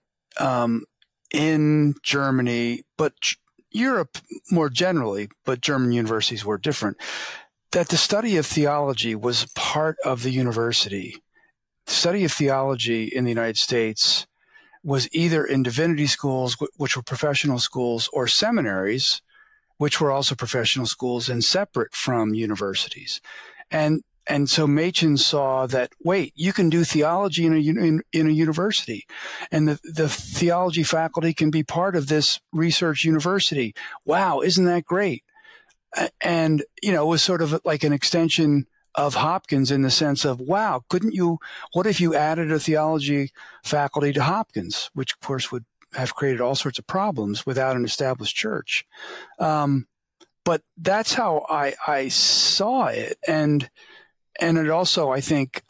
Speaker 4: in Germany, but Europe more generally, but German universities were different, that the study of theology was part of the university. The study of theology in the United States was either in divinity schools, which were professional schools, or seminaries, which were also professional schools and separate from universities. And so Machen saw that, wait, you can do theology in a university, and the theology faculty can be part of this research university. Wow, isn't that great? And, it was sort of like an extension of Hopkins in the sense of, wow, what if you added a theology faculty to Hopkins, which of course would have created all sorts of problems without an established church. But that's how I saw it. And it also, I think,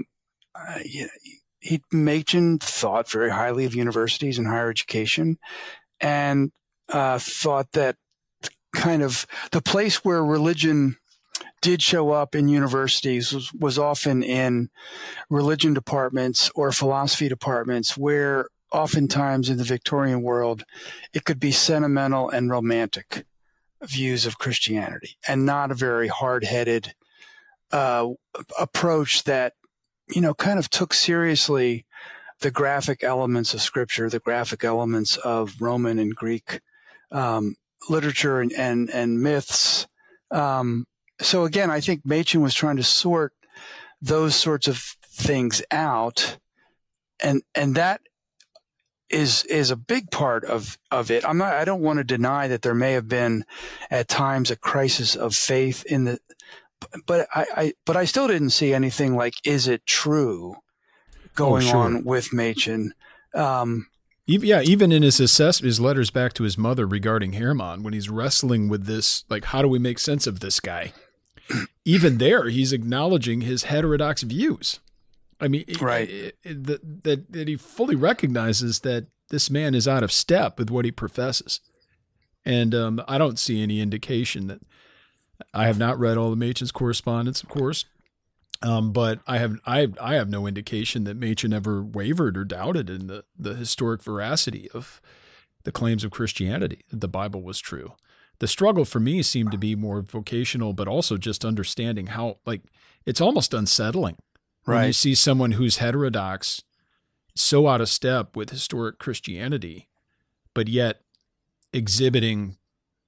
Speaker 4: Machen thought very highly of universities and higher education, and thought that kind of the place where religion did show up in universities was often in religion departments or philosophy departments, where oftentimes in the Victorian world, it could be sentimental and romantic views of Christianity, and not a very hard-headed approach that, kind of took seriously the graphic elements of Scripture, the graphic elements of Roman and Greek literature and myths. So again, I think Machen was trying to sort those sorts of things out, and that is a big part of it. I don't want to deny that there may have been at times a crisis of faith but I still didn't see anything like, is it true going on with Machen.
Speaker 1: Even in his letters back to his mother regarding Hermann, when he's wrestling with this, like, how do we make sense of this guy? Even there, he's acknowledging his heterodox views. I mean,
Speaker 4: right.
Speaker 1: That he fully recognizes that this man is out of step with what he professes. And I don't see any indication that – I have not read all of Machen's correspondence, of course, but I have no indication that Machen ever wavered or doubted in the historic veracity of the claims of Christianity, that the Bible was true. The struggle for me seemed to be more vocational, but also just understanding how, like, it's almost unsettling when you see someone who's heterodox, so out of step with historic Christianity, but yet exhibiting,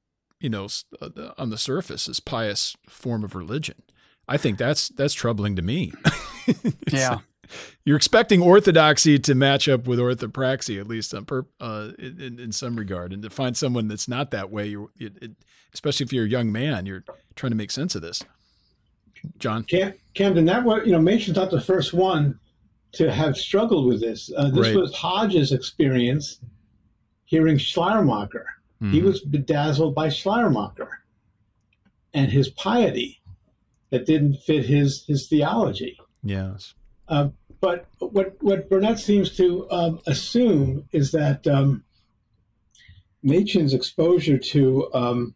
Speaker 1: on the surface, this pious form of religion. I think that's troubling to me.
Speaker 4: Yeah.
Speaker 1: You're expecting orthodoxy to match up with orthopraxy, at least in some regard, and to find someone that's not that way, especially if you're a young man, you're trying to make sense of this. John?
Speaker 3: Camden, Machen's not the first one to have struggled with this. This was Hodge's experience hearing Schleiermacher. Mm-hmm. He was bedazzled by Schleiermacher and his piety that didn't fit his theology.
Speaker 1: Yes.
Speaker 3: But what Burnett seems to assume is that Machen's exposure to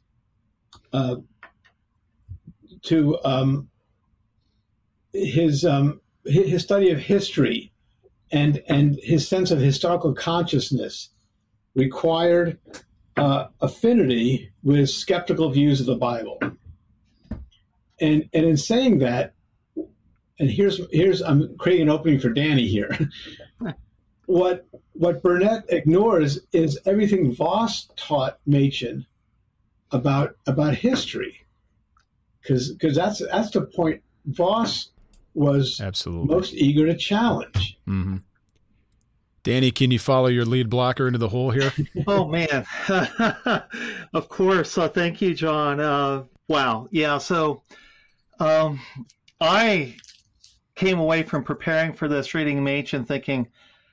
Speaker 3: his study of history and his sense of historical consciousness required affinity with skeptical views of the Bible. And in saying that, and here's I'm creating an opening for Danny here. What Burnett ignores is everything Voss taught Machen about history, because that's the point Voss was
Speaker 1: absolutely
Speaker 3: most eager to challenge.
Speaker 1: Mm-hmm. Danny, can you follow your lead blocker into the hole here?
Speaker 2: Oh, man. Of course. Thank you, John. Wow. Yeah. So I came away from preparing for this, reading Machen, thinking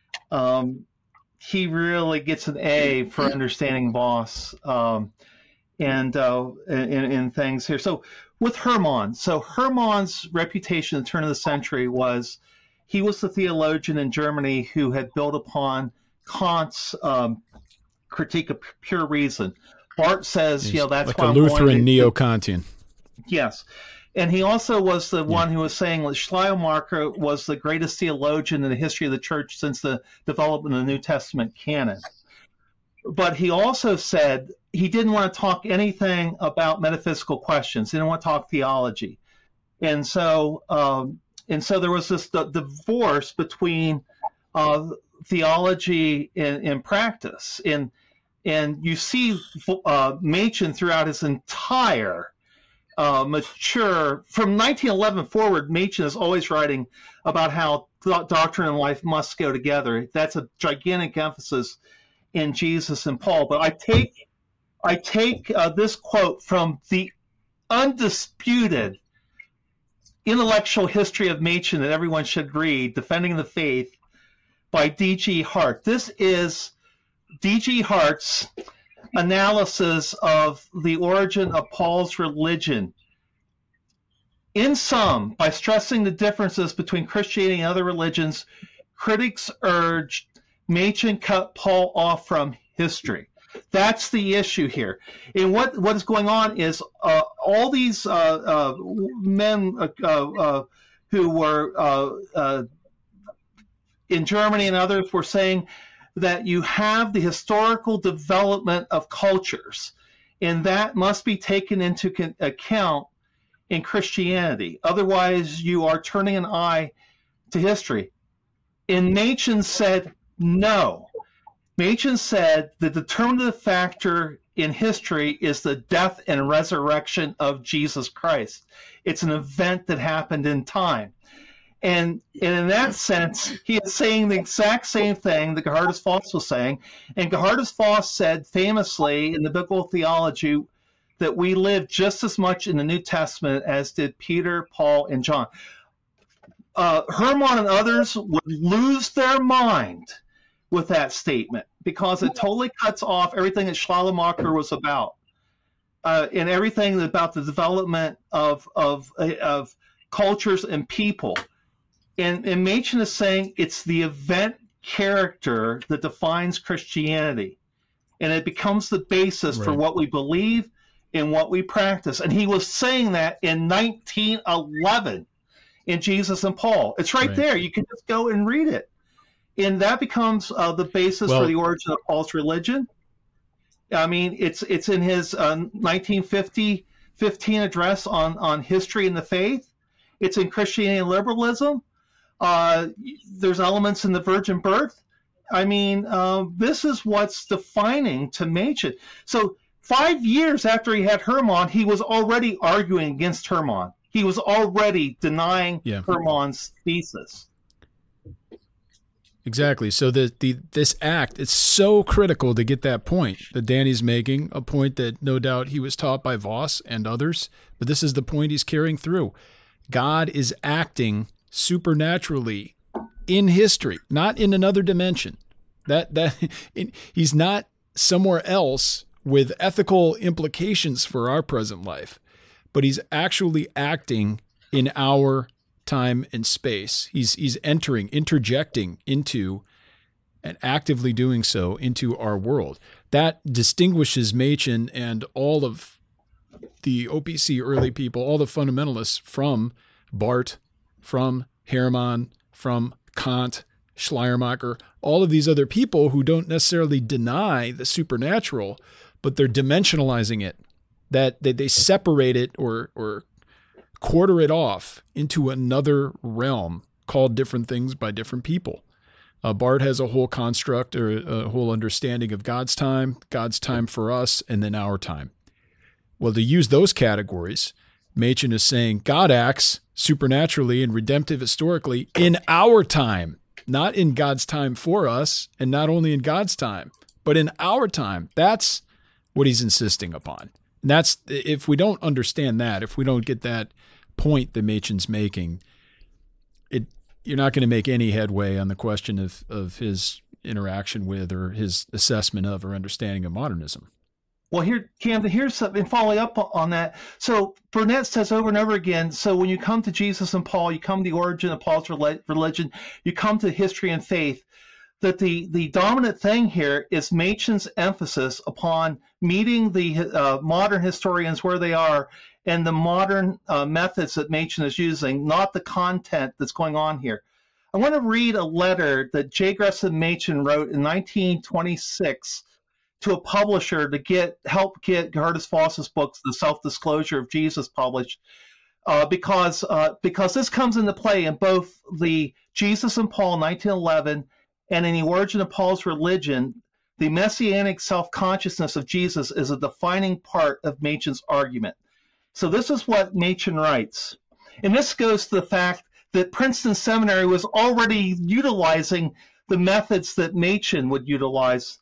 Speaker 2: he really gets an A for understanding Vos and things here. So with Hermann, so Hermann's reputation at the turn of the century was he was the theologian in Germany who had built upon Kant's critique of pure reason. Barth says, that's
Speaker 1: like
Speaker 2: why
Speaker 1: a Lutheran neo-Kantian.
Speaker 2: Yes. And he also was the one who was saying that Schleiermacher was the greatest theologian in the history of the church since the development of the New Testament canon. But he also said he didn't want to talk anything about metaphysical questions. He didn't want to talk theology. And so there was this divorce between theology and practice. And you see Machen throughout his entire mature, from 1911 forward, Machen is always writing about how doctrine and life must go together. That's a gigantic emphasis in Jesus and Paul. But I take this quote from the undisputed intellectual history of Machen that everyone should read, Defending the Faith, by D.G. Hart. This is D.G. Hart's analysis of the origin of Paul's religion. In sum, by stressing the differences between Christianity and other religions, critics urged Machen cut Paul off from history. That's the issue here. And what is going on is all these men who were in Germany and others were saying that you have the historical development of cultures, and that must be taken into account in Christianity. Otherwise, you are turning an eye to history. And Machen said no. Machen said the determinative factor in history is the death and resurrection of Jesus Christ. It's an event that happened in time. And in that sense, he is saying the exact same thing that Geerhardus Vos was saying. And Geerhardus Vos said famously in the biblical theology that we live just as much in the New Testament as did Peter, Paul, and John. Hermann and others would lose their mind with that statement because it totally cuts off everything that Schleiermacher was about and everything about the development of cultures and people. And Machen is saying it's the event character that defines Christianity. And it becomes the basis for what we believe and what we practice. And he was saying that in 1911 in Jesus and Paul. It's right there. You can just go and read it. And that becomes the basis for the origin of Paul's religion. I mean, it's in his 1915 address on history and the faith. It's in Christianity and liberalism. There's elements in the virgin birth. I mean, this is what's defining to Machen. So 5 years after he had Hermann, he was already arguing against Hermann. He was already denying Hermann's thesis.
Speaker 1: Exactly. So this act, it's so critical to get that point that Danny's making, a point that no doubt he was taught by Vos and others, but this is the point he's carrying through. God is acting supernaturally in history, not in another dimension. He's not somewhere else with ethical implications for our present life, but he's actually acting in our time and space. He's interjecting into, and actively doing so, into our world. That distinguishes Machen and all of the OPC early people, all the fundamentalists, from Barth, from Hermann, from Kant, Schleiermacher, all of these other people who don't necessarily deny the supernatural, but they're dimensionalizing it, that they separate it or quarter it off into another realm called different things by different people. Barth has a whole construct or a whole understanding of God's time for us, and then our time. Well, to use those categories, Machen is saying God acts supernaturally and redemptive historically in our time, not in God's time for us, and not only in God's time, but in our time. That's what he's insisting upon. And that's, if we don't understand that, if we don't get that point that Machen's making, you're not going to make any headway on the question of his interaction with or his assessment of or understanding of modernism.
Speaker 2: Well, here, Camden, here's something following up on that. So Burnett says over and over again, so when you come to Jesus and Paul, you come to the origin of Paul's religion, you come to history and faith, that the dominant thing here is Machen's emphasis upon meeting the modern historians where they are and the modern methods that Machen is using, not the content that's going on here. I want to read a letter that J. Gresham Machen wrote in 1926 to a publisher to help get Geerhardus Voss's books, The Self-Disclosure of Jesus, published, because this comes into play in both the Jesus and Paul 1911 and in the origin of Paul's religion. The messianic self-consciousness of Jesus is a defining part of Machen's argument. So this is what Machen writes, and this goes to the fact that Princeton Seminary was already utilizing the methods that Machen would utilize.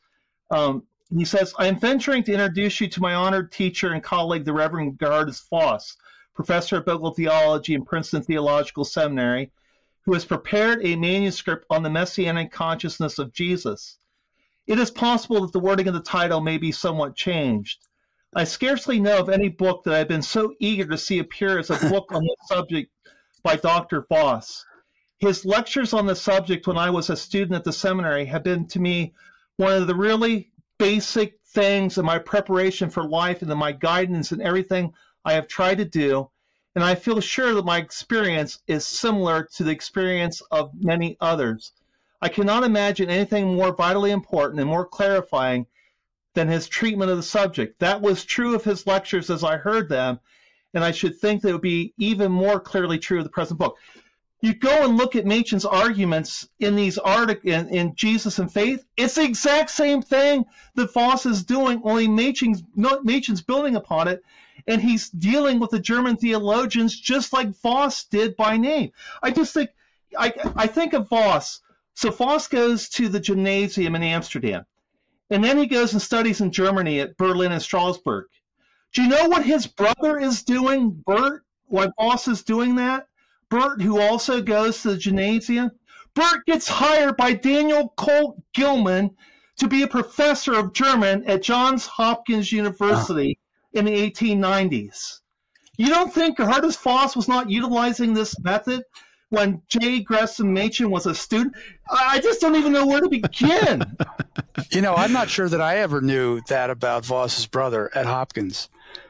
Speaker 2: He says, I am venturing to introduce you to my honored teacher and colleague, the Reverend Geerhardus Voss, professor of biblical theology in Princeton Theological Seminary, who has prepared a manuscript on the messianic consciousness of Jesus. It is possible that the wording of the title may be somewhat changed. I scarcely know of any book that I've been so eager to see appear as a book on this subject by Dr. Voss. His lectures on the subject when I was a student at the seminary have been to me one of the really basic things in my preparation for life and in my guidance in everything I have tried to do, and I feel sure that my experience is similar to the experience of many others. I cannot imagine anything more vitally important and more clarifying than his treatment of the subject. That was true of his lectures as I heard them, and I should think that it would be even more clearly true of the present book. You go and look at Machen's arguments in these articles in Jesus and Faith. It's the exact same thing that Voss is doing, only Machen's building upon it, and he's dealing with the German theologians just like Voss did by name. I just think, I think of Voss. So Voss goes to the gymnasium in Amsterdam, and then he goes and studies in Germany at Berlin and Strasbourg. Do you know what his brother is doing, Bert, why Voss is doing that? Bert, who also goes to the gymnasium, Bert gets hired by Daniel Colt Gilman to be a professor of German at Johns Hopkins University in the 1890s. You don't think Geerhardus Voss was not utilizing this method when J. Gresham Machen was a student? I just don't even know where to begin.
Speaker 4: You know, I'm not sure that I ever knew that about Voss's brother at Hopkins.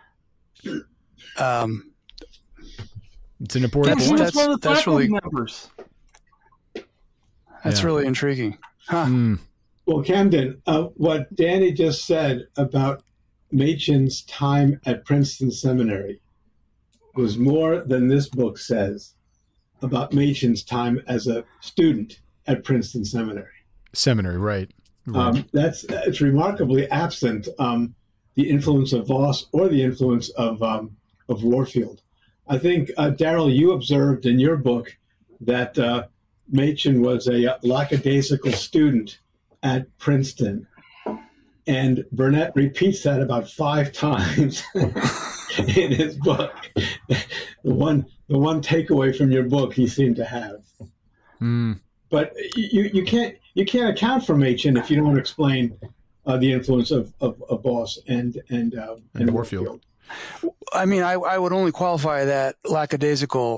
Speaker 1: It's an important point.
Speaker 4: That's really members. That's really intriguing. Huh.
Speaker 3: Well, Camden, what Danny just said about Machen's time at Princeton Seminary was more than this book says about Machen's time as a student at Princeton Seminary.
Speaker 1: Seminary, right.
Speaker 3: It's remarkably absent the influence of Voss or the influence of Warfield. I think, Darrell, you observed in your book that Machen was a lackadaisical student at Princeton, and Burnett repeats that about 5 times in his book. The one takeaway from your book he seemed to have. But you can't account for Machen if you don't explain the influence of Voss and Warfield.
Speaker 4: I mean, I would only qualify that lackadaisical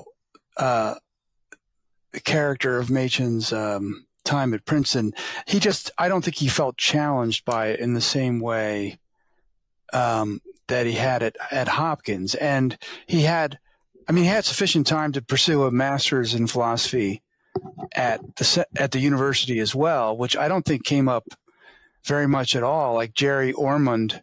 Speaker 4: character of Machen's time at Princeton. I don't think he felt challenged by it in the same way that he had it at Hopkins. And he had sufficient time to pursue a master's in philosophy at the university as well, which I don't think came up very much at all. Like Jerry Ormond,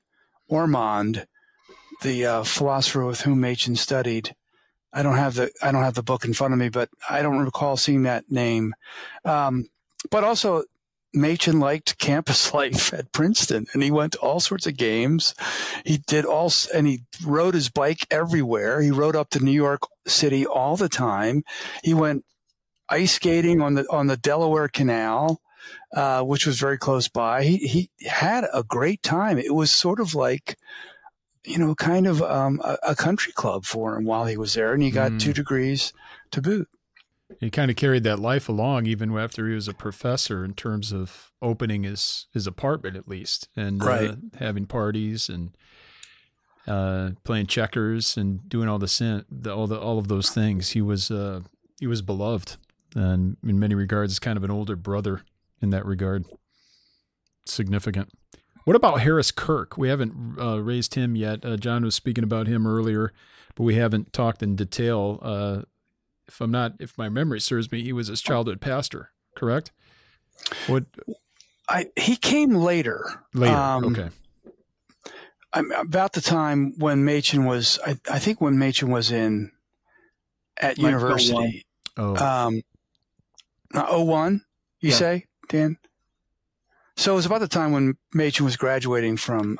Speaker 4: the philosopher with whom Machen studied. I don't have the book in front of me, but I don't recall seeing that name. But also, Machen liked campus life at Princeton, and he went to all sorts of games. He rode his bike everywhere. He rode up to New York City all the time. He went ice skating on the Delaware Canal, which was very close by. He had a great time. It was sort of like, kind of a country club for him while he was there, and he got 2 degrees to boot.
Speaker 1: He kind of carried that life along even after he was a professor in terms of opening his apartment at least, and having parties and playing checkers and doing all of those things. He was beloved, and in many regards, is kind of an older brother in that regard. Significant. What about Harris Kirk? We haven't raised him yet. John was speaking about him earlier, but we haven't talked in detail. If my memory serves me, he was his childhood pastor, correct?
Speaker 4: He came later.
Speaker 1: Okay.
Speaker 4: About the time when Machen was, I think when Machen was at university. 01, you say, Dan? So it was about the time when Machen was graduating from,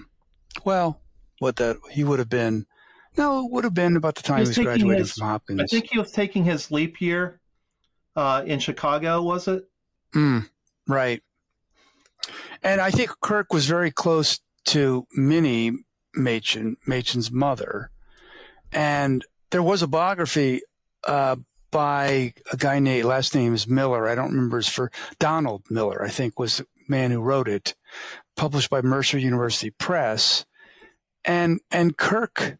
Speaker 4: he would have been. No, it would have been about the time he was graduating from Hopkins.
Speaker 2: I think he was taking his leap year in Chicago, was it?
Speaker 4: Right. And I think Kirk was very close to Minnie Machen, Machen's mother. And there was a biography by a guy named, last name is Miller. I don't remember Donald Miller, I think, was the man who wrote it, published by Mercer University Press. And Kirk,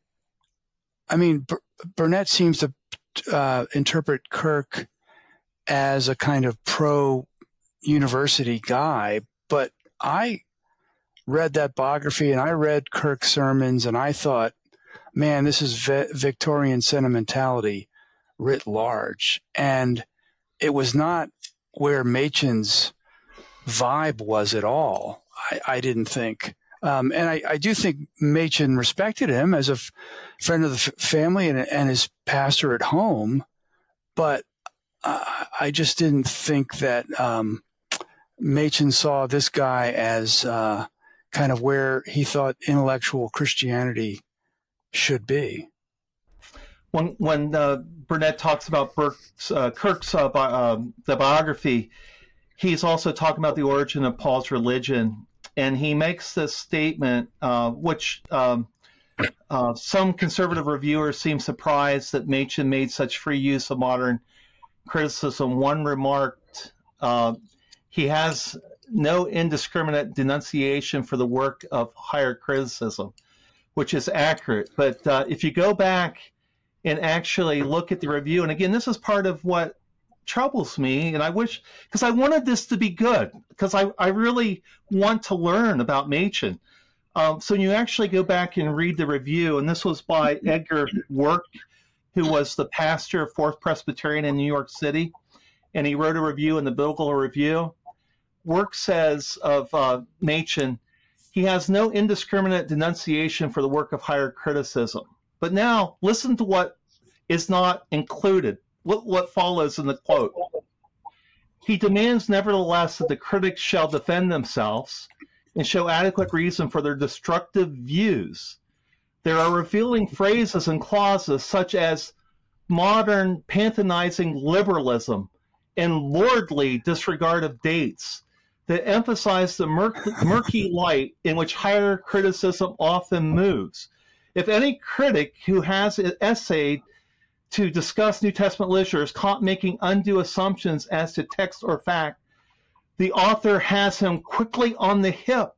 Speaker 4: Burnett seems to interpret Kirk as a kind of pro-university guy, but I read that biography and I read Kirk's sermons and I thought, man, this is Victorian sentimentality writ large. And it was not where Machen's vibe was at all, I didn't think. And I do think Machen respected him as a friend of the family and his pastor at home, but I just didn't think that Machen saw this guy as kind of where he thought intellectual Christianity should be.
Speaker 2: When Burnett talks about Kirk's the biography, he's also talking about the origin of Paul's religion. And he makes this statement, which some conservative reviewers seem surprised that Machen made such free use of modern criticism. One remarked, he has no indiscriminate denunciation for the work of higher criticism, which is accurate. But if you go back and actually look at the review, and again, this is part of what troubles me, and I wish, because I wanted this to be good, because I really want to learn about Machen. So when you actually go back and read the review, and this was by Edgar Work, who was the pastor of Fourth Presbyterian in New York City, and he wrote a review in the Biblical Review. Work says of Machen, he has no indiscriminate denunciation for the work of higher criticism. But now listen to what is not included. What follows in the quote. He demands, nevertheless, that the critics shall defend themselves and show adequate reason for their destructive views. There are revealing phrases and clauses such as modern patronizing liberalism and lordly disregard of dates that emphasize the murky light in which higher criticism often moves. If any critic who has essayed to discuss New Testament literature is caught making undue assumptions as to text or fact, the author has him quickly on the hip.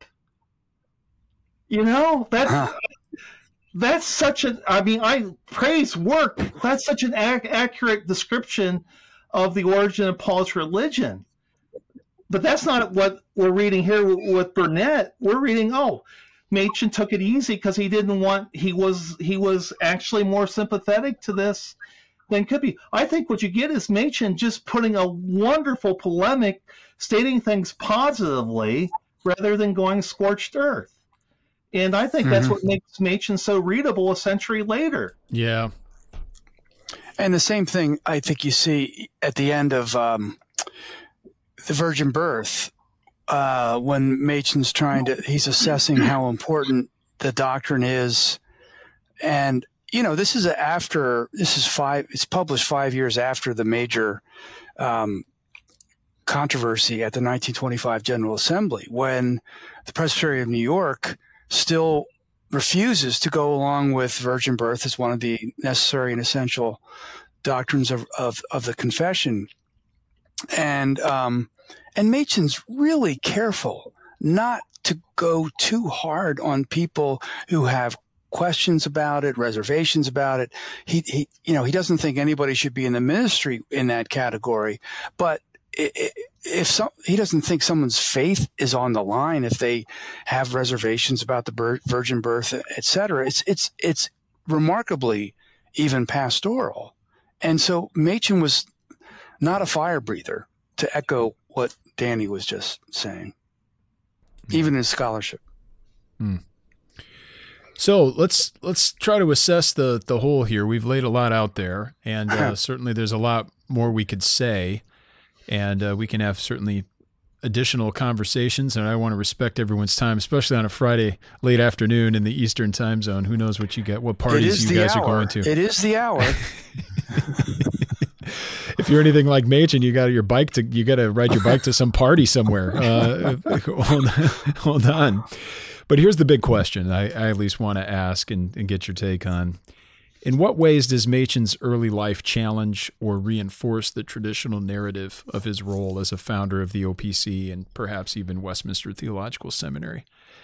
Speaker 2: That's such an, I praise Work. That's such an accurate description of the origin of Paul's religion. But that's not what we're reading here with Burnett. We're reading, Machen took it easy because he was actually more sympathetic to this than could be. I think what you get is Machen just putting a wonderful polemic, stating things positively rather than going scorched earth. And I think that's what makes Machen so readable a century later.
Speaker 1: Yeah.
Speaker 4: And the same thing I think you see at the end of the Virgin Birth, when Machen's he's assessing how important the doctrine is. And, it's published 5 years after the major controversy at the 1925 General Assembly, when the Presbytery of New York still refuses to go along with Virgin Birth as one of the necessary and essential doctrines of the confession. And Machen's really careful not to go too hard on people who have questions about it, reservations about it. He doesn't think anybody should be in the ministry in that category, but he doesn't think someone's faith is on the line if they have reservations about the virgin birth, etc. It's remarkably even pastoral. And so Machen was not a fire breather, to echo what Danny was just saying, even in scholarship.
Speaker 1: So let's try to assess the whole here. We've laid a lot out there, and certainly there's a lot more we could say, and we can have certainly additional conversations, and I want to respect everyone's time, especially on a Friday late afternoon in the Eastern time zone. Who knows what parties you guys are going to.
Speaker 4: It is the hour.
Speaker 1: If you're anything like Machen, you got to ride your bike to some party somewhere. Hold on. But here's the big question I at least want to ask and get your take on. In what ways does Machen's early life challenge or reinforce the traditional narrative of his role as a founder of the OPC and perhaps even Westminster Theological Seminary?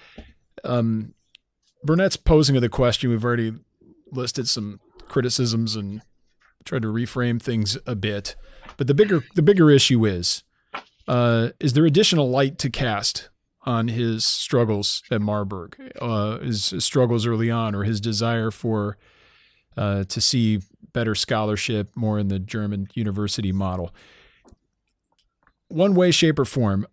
Speaker 1: Burnett's posing of the question, we've already listed some criticisms and tried to reframe things a bit. But the bigger issue is there additional light to cast on his struggles at Marburg, his struggles early on, or his desire to see better scholarship more in the German university model? One way, shape, or form,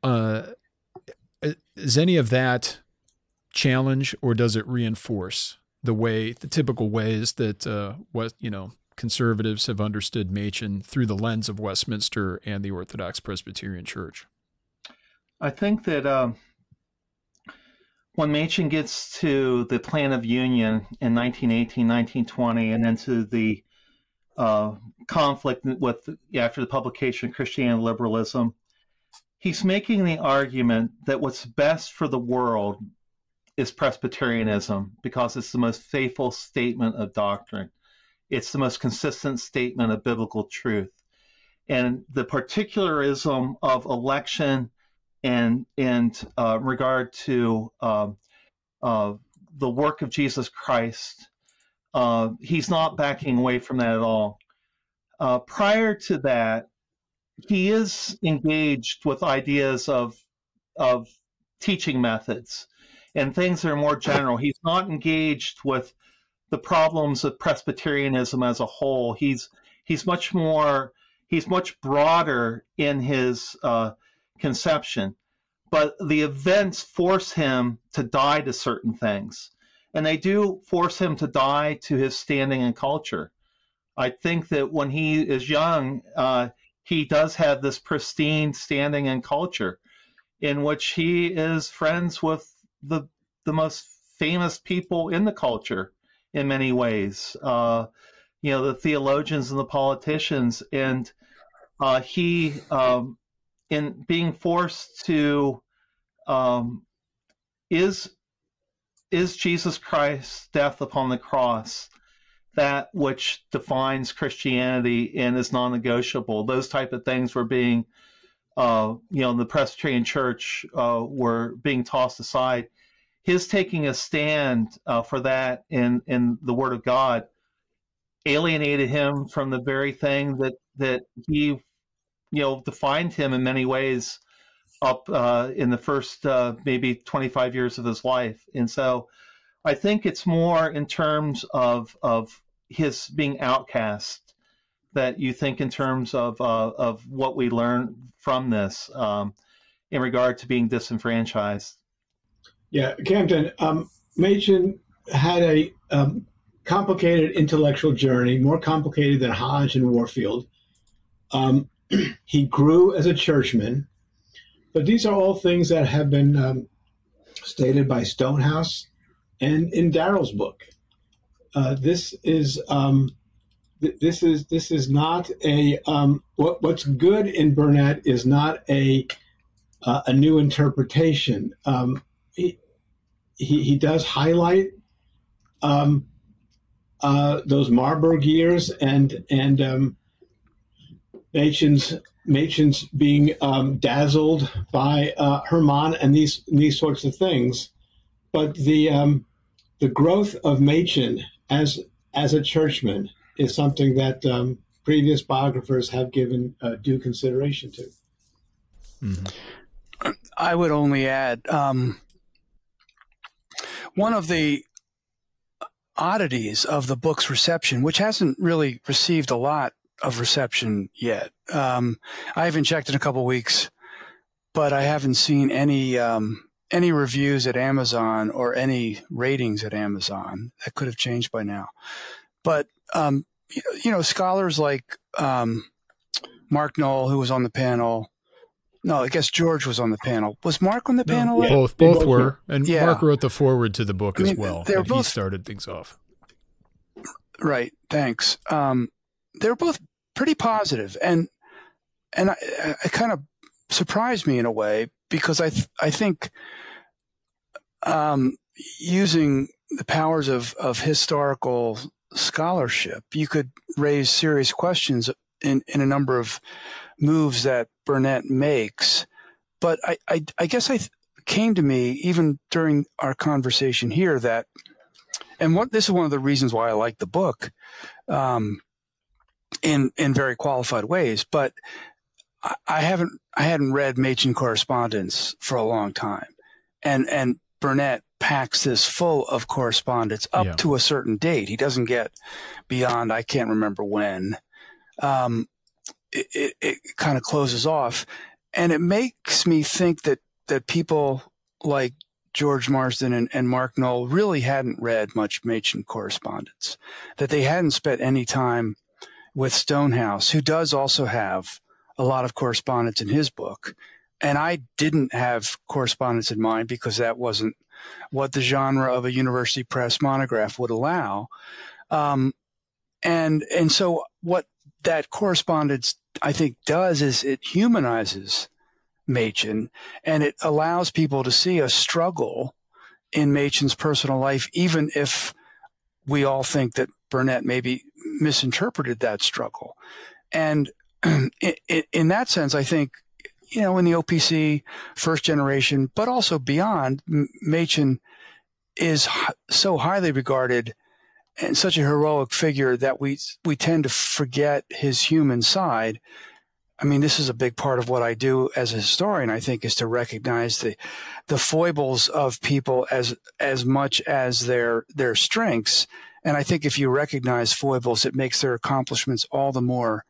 Speaker 1: is any of that challenge, or does it reinforce the typical ways that conservatives have understood Machen through the lens of Westminster and the Orthodox Presbyterian Church?
Speaker 2: I think that when Machen gets to the Plan of Union in 1918, 1920, and then to the conflict after the publication of Christianity and Liberalism, he's making the argument that what's best for the world is Presbyterianism because it's the most faithful statement of doctrine. It's the most consistent statement of biblical truth. And the particularism of election and regard to the work of Jesus Christ, he's not backing away from that at all. Prior to that, he is engaged with ideas of teaching methods and things that are more general. He's not engaged with the problems of Presbyterianism as a whole. He's much broader in his conception, but the events force him to die to certain things, and they do force him to die to his standing in culture. I think that when he is young, he does have this pristine standing in culture, in which he is friends with the most famous people in the culture in many ways, the theologians and the politicians, and he, in being forced to, is Jesus Christ's death upon the cross that which defines Christianity and is non-negotiable? Those type of things were being, in the Presbyterian Church were being tossed aside. His taking a stand for that in the Word of God alienated him from the very thing that he, defined him in many ways up in the first maybe 25 years of his life. And so I think it's more in terms of his being outcast that you think in terms of what we learn from this in regard to being disenfranchised.
Speaker 3: Yeah, Camden, Machen had a complicated intellectual journey, more complicated than Hodge and Warfield. He grew as a churchman, but these are all things that have been stated by Stonehouse and in Darrell's book. This is not a what's good in Burnett is not a new interpretation. He does highlight those Marburg years and Machen's being dazzled by Hermann and these sorts of things, but the growth of Machen as a churchman is something that previous biographers have given due consideration to.
Speaker 4: Mm-hmm. I would only add one of the oddities of the book's reception, which hasn't really received a lot of reception yet. I haven't checked in a couple of weeks, but I haven't seen any reviews at Amazon or any ratings at Amazon. That could have changed by now. But scholars like Mark Knoll, who was on the panel. No, I guess George was on the panel. Was Mark on the panel?
Speaker 1: Yeah. Both were. And Mark wrote the foreword to the book as well. He started things off.
Speaker 4: Right. Thanks. They were both pretty positive, and it kind of surprised me in a way, because I think using the powers of historical scholarship, you could raise serious questions in a number of moves that Burnett makes. But I guess came to me even during our conversation here that, and this is one of the reasons why I like the book, in very qualified ways, but I hadn't read Machen correspondence for a long time, and Burnett packs this full of correspondence up to a certain date. He doesn't get beyond, I can't remember when. It kind of closes off, and it makes me think that people like George Marsden and Mark Knoll really hadn't read much Machen correspondence, that they hadn't spent any time with Stonehouse, who does also have a lot of correspondence in his book. And I didn't have correspondence in mind because that wasn't what the genre of a university press monograph would allow. And so what that correspondence, I think, does is it humanizes Machen, and it allows people to see a struggle in Machen's personal life, even if we all think that Burnett maybe misinterpreted that struggle. And in that sense, I think, in the OPC first generation, but also beyond, Machen is so highly regarded and such a heroic figure that we tend to forget his human side. I mean, this is a big part of what I do as a historian, I think, is to recognize the foibles of people as much as their strengths. And I think if you recognize foibles, it makes their accomplishments all the more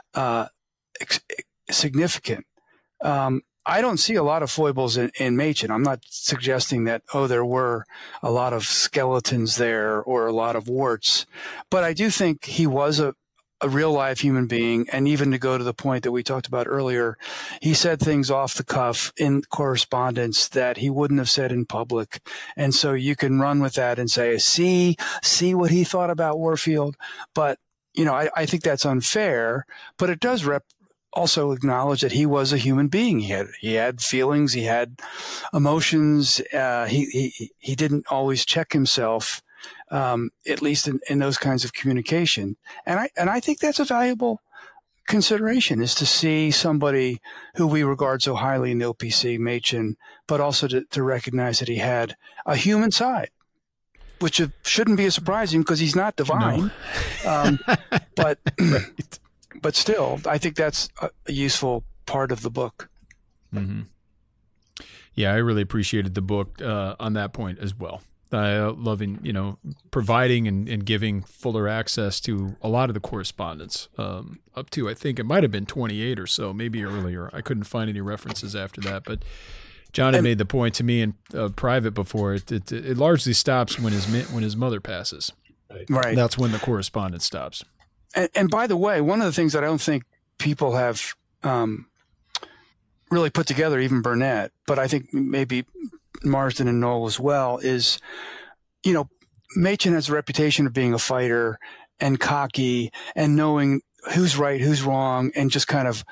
Speaker 4: significant. I don't see a lot of foibles in Machen. I'm not suggesting that, there were a lot of skeletons there or a lot of warts. But I do think he was a real live human being. And even to go to the point that we talked about earlier, he said things off the cuff in correspondence that he wouldn't have said in public. And so you can run with that and say, see what he thought about Warfield. But, I think that's unfair, but it does also acknowledge that he was a human being. He had feelings, he had emotions. He didn't always check himself, at least in those kinds of communication. And I think that's a valuable consideration, is to see somebody who we regard so highly in the OPC, Machen, but also to recognize that he had a human side, which shouldn't be surprising because he's not divine. No. But right. But still, I think that's a useful part of the book.
Speaker 1: Mm-hmm. Yeah, I really appreciated the book on that point as well. Loving, providing and giving fuller access to a lot of the correspondence, up to, I think it might have been 28 or so, maybe earlier. I couldn't find any references after that, but John had made the point to me in private before. It largely stops when his mother passes.
Speaker 4: Right.
Speaker 1: That's when the correspondence stops.
Speaker 4: And by the way, one of the things that I don't think people have really put together, even Burnett, but I think maybe Marsden and Knoll as well, is, Machen has a reputation of being a fighter and cocky and knowing who's right, who's wrong, and just kind of,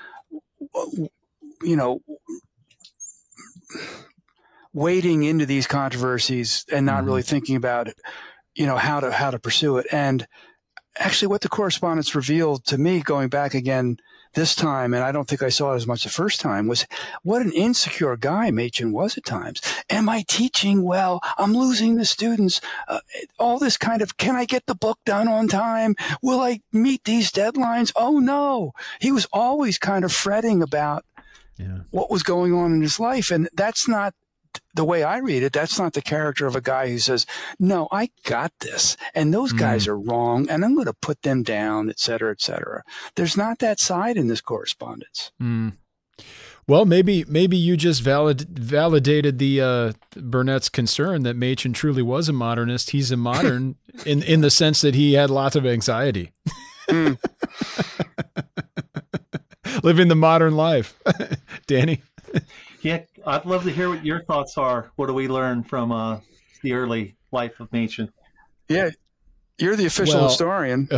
Speaker 4: wading into these controversies and not really thinking about, how to pursue it. And actually what the correspondence revealed to me going back again this time, and I don't think I saw it as much the first time, was what an insecure guy Machen was at times. Am I teaching well? I'm losing the students. All this kind of, can I get the book done on time? Will I meet these deadlines? Oh, no. He was always kind of fretting about what was going on in his life. And that's not the way I read it. That's not the character of a guy who says, no, I got this. And those guys are wrong. And I'm going to put them down, et cetera, et cetera. There's not that side in this correspondence.
Speaker 1: Well, maybe you just validated the Burnett's concern that Machen truly was a modernist. He's a modern in the sense that he had lots of anxiety. Living the modern life. Danny?
Speaker 2: Yeah, I'd love to hear what your thoughts are. What do we learn from the early life of Machen?
Speaker 4: Yeah, you're the official historian.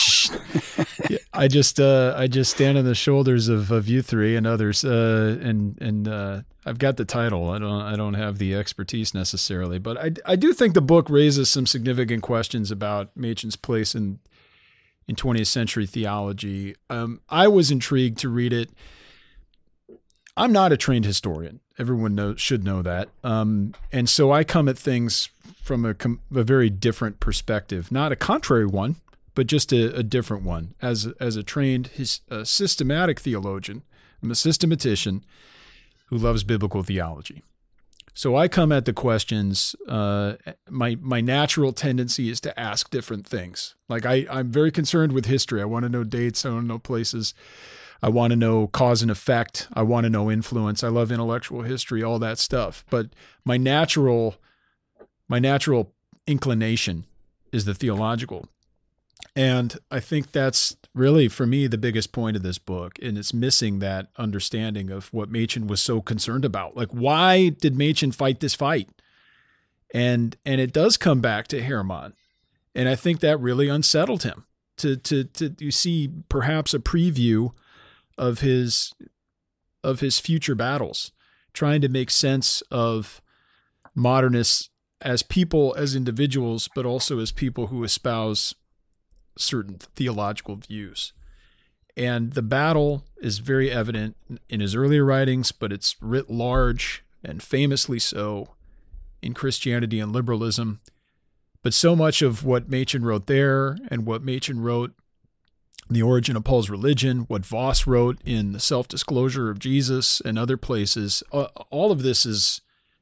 Speaker 1: I just stand on the shoulders of you three and others, and I've got the title. I don't have the expertise necessarily, but I do think the book raises some significant questions about Machen's place in 20th century theology. I was intrigued to read it. I'm not a trained historian. Everyone should know that. And so I come at things from a very different perspective, not a contrary one, but just a different one. As a trained systematic theologian, I'm a systematician who loves biblical theology. So I come at the questions, my natural tendency is to ask different things. Like I'm very concerned with history. I want to know dates. I want to know places. I want to know cause and effect. I want to know influence. I love intellectual history, all that stuff. But my natural inclination is the theological. And I think that's really, for me, the biggest point of this book. And it's missing that understanding of what Machen was so concerned about. Like, why did Machen fight this fight? And it does come back to Hermann. And I think that really unsettled him to you see perhaps a preview of his future battles, trying to make sense of modernists as people, as individuals, but also as people who espouse certain theological views. And the battle is very evident in his earlier writings, but it's writ large and famously so in Christianity and liberalism. But so much of what Machen wrote there and what Machen wrote in The Origin of Paul's Religion, what Voss wrote in The Self-Disclosure of Jesus and other places, all of this is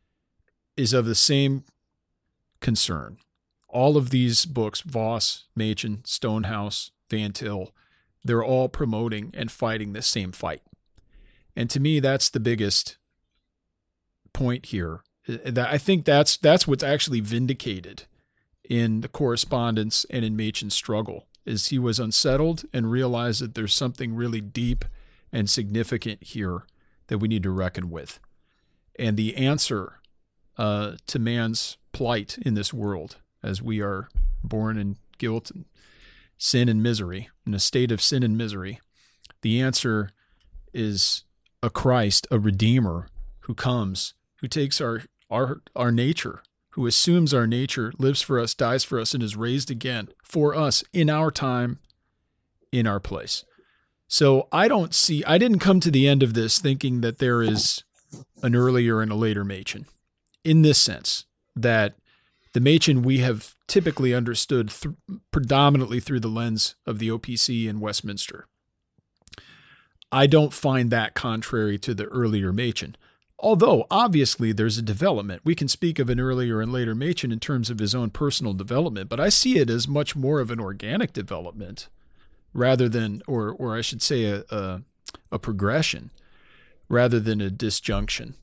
Speaker 1: of the same concern. All of these books, Voss, Machen, Stonehouse, Van Til, they're all promoting and fighting the same fight. And to me, that's the biggest point here. I think that's what's actually vindicated in the correspondence and in Machen's struggle, is he was unsettled and realized that there's something really deep and significant here that we need to reckon with. And the answer to man's plight in this world, as we are born in guilt and sin and misery, in a state of sin and misery, the answer is a Christ, a Redeemer, who comes, who takes our nature, who assumes our nature, lives for us, dies for us, and is raised again for us in our time, in our place. So I didn't come to the end of this thinking that there is an earlier and a later Machen, in this sense, that the Machen we have typically understood predominantly through the lens of the OPC in Westminster. I don't find that contrary to the earlier Machen. Although, obviously, there's a development. We can speak of an earlier and later Machen in terms of his own personal development, but I see it as much more of an organic development rather than, or I should say a progression, rather than a disjunction.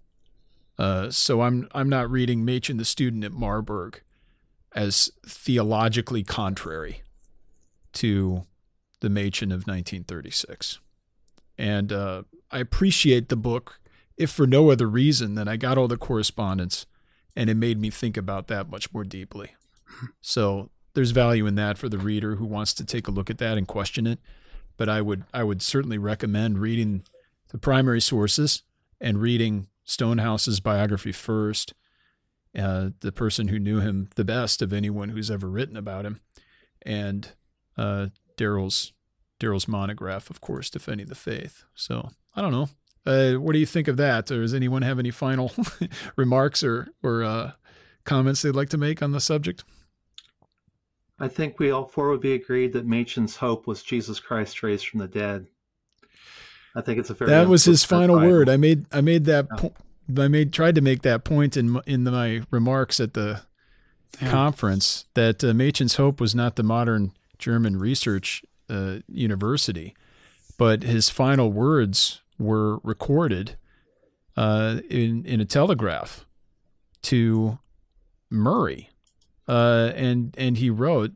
Speaker 1: So I'm not reading Machen the student at Marburg as theologically contrary to the Machen of 1936. And I appreciate the book, if for no other reason than I got all the correspondence and it made me think about that much more deeply. So there's value in that for the reader who wants to take a look at that and question it. But I would certainly recommend reading the primary sources and reading Stonehouse's biography first, the person who knew him the best of anyone who's ever written about him, and Daryl's monograph, of course, Defending the Faith. So I don't know. What do you think of that? Or does anyone have any final remarks or comments they'd like to make on the subject?
Speaker 2: I think we all four would be agreed that Machen's hope was Jesus Christ raised from the dead. I think it's a very
Speaker 1: that was his final word. I made that tried to make that point in my remarks at the conference that Machen's hope was not the modern German research university, but his final words were recorded in a telegraph to Murray, and he wrote,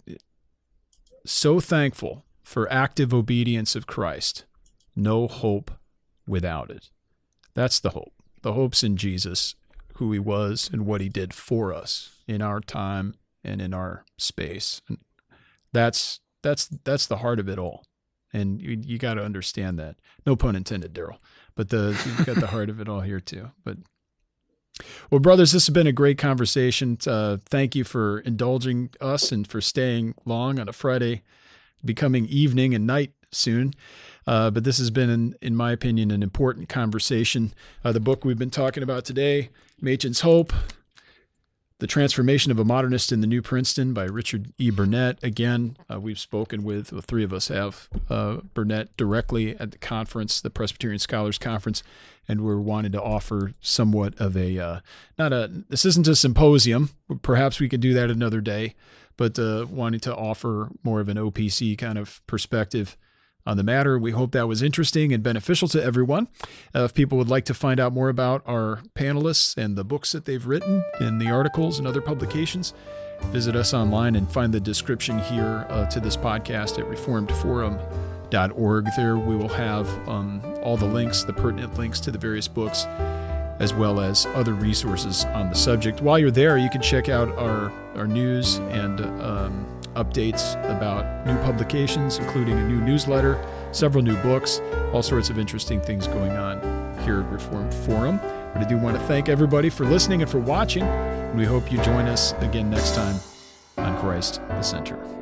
Speaker 1: "So thankful for active obedience of Christ, no hope without it." That's the hope. The hope's in Jesus, who he was and what he did for us in our time and in our space. And that's the heart of it all. And you got to understand that. No pun intended, Daryl. But you've got the heart of it all here too. But well, brothers, this has been a great conversation. Thank you for indulging us and for staying long on a Friday, becoming evening and night soon. But this has been, in my opinion, an important conversation. The book we've been talking about today, Machen's Hope, The Transformation of a Modernist in the New Princeton by Richard E. Burnett. Again, we've spoken with, the three of us have, Burnett directly at the conference, the Presbyterian Scholars Conference, and we're wanting to offer somewhat of this isn't a symposium, perhaps we could do that another day, but wanting to offer more of an OPC kind of perspective on the matter. We hope that was interesting and beneficial to everyone. If people would like to find out more about our panelists and the books that they've written and the articles and other publications, visit us online and find the description here to this podcast at reformedforum.org. There we will have all the links, the pertinent links to the various books, as well as other resources on the subject. While you're there, you can check out our news and updates about new publications, including a new newsletter, several new books, all sorts of interesting things going on here at Reformed Forum. But I do want to thank everybody for listening and for watching. And we hope you join us again next time on Christ the Center.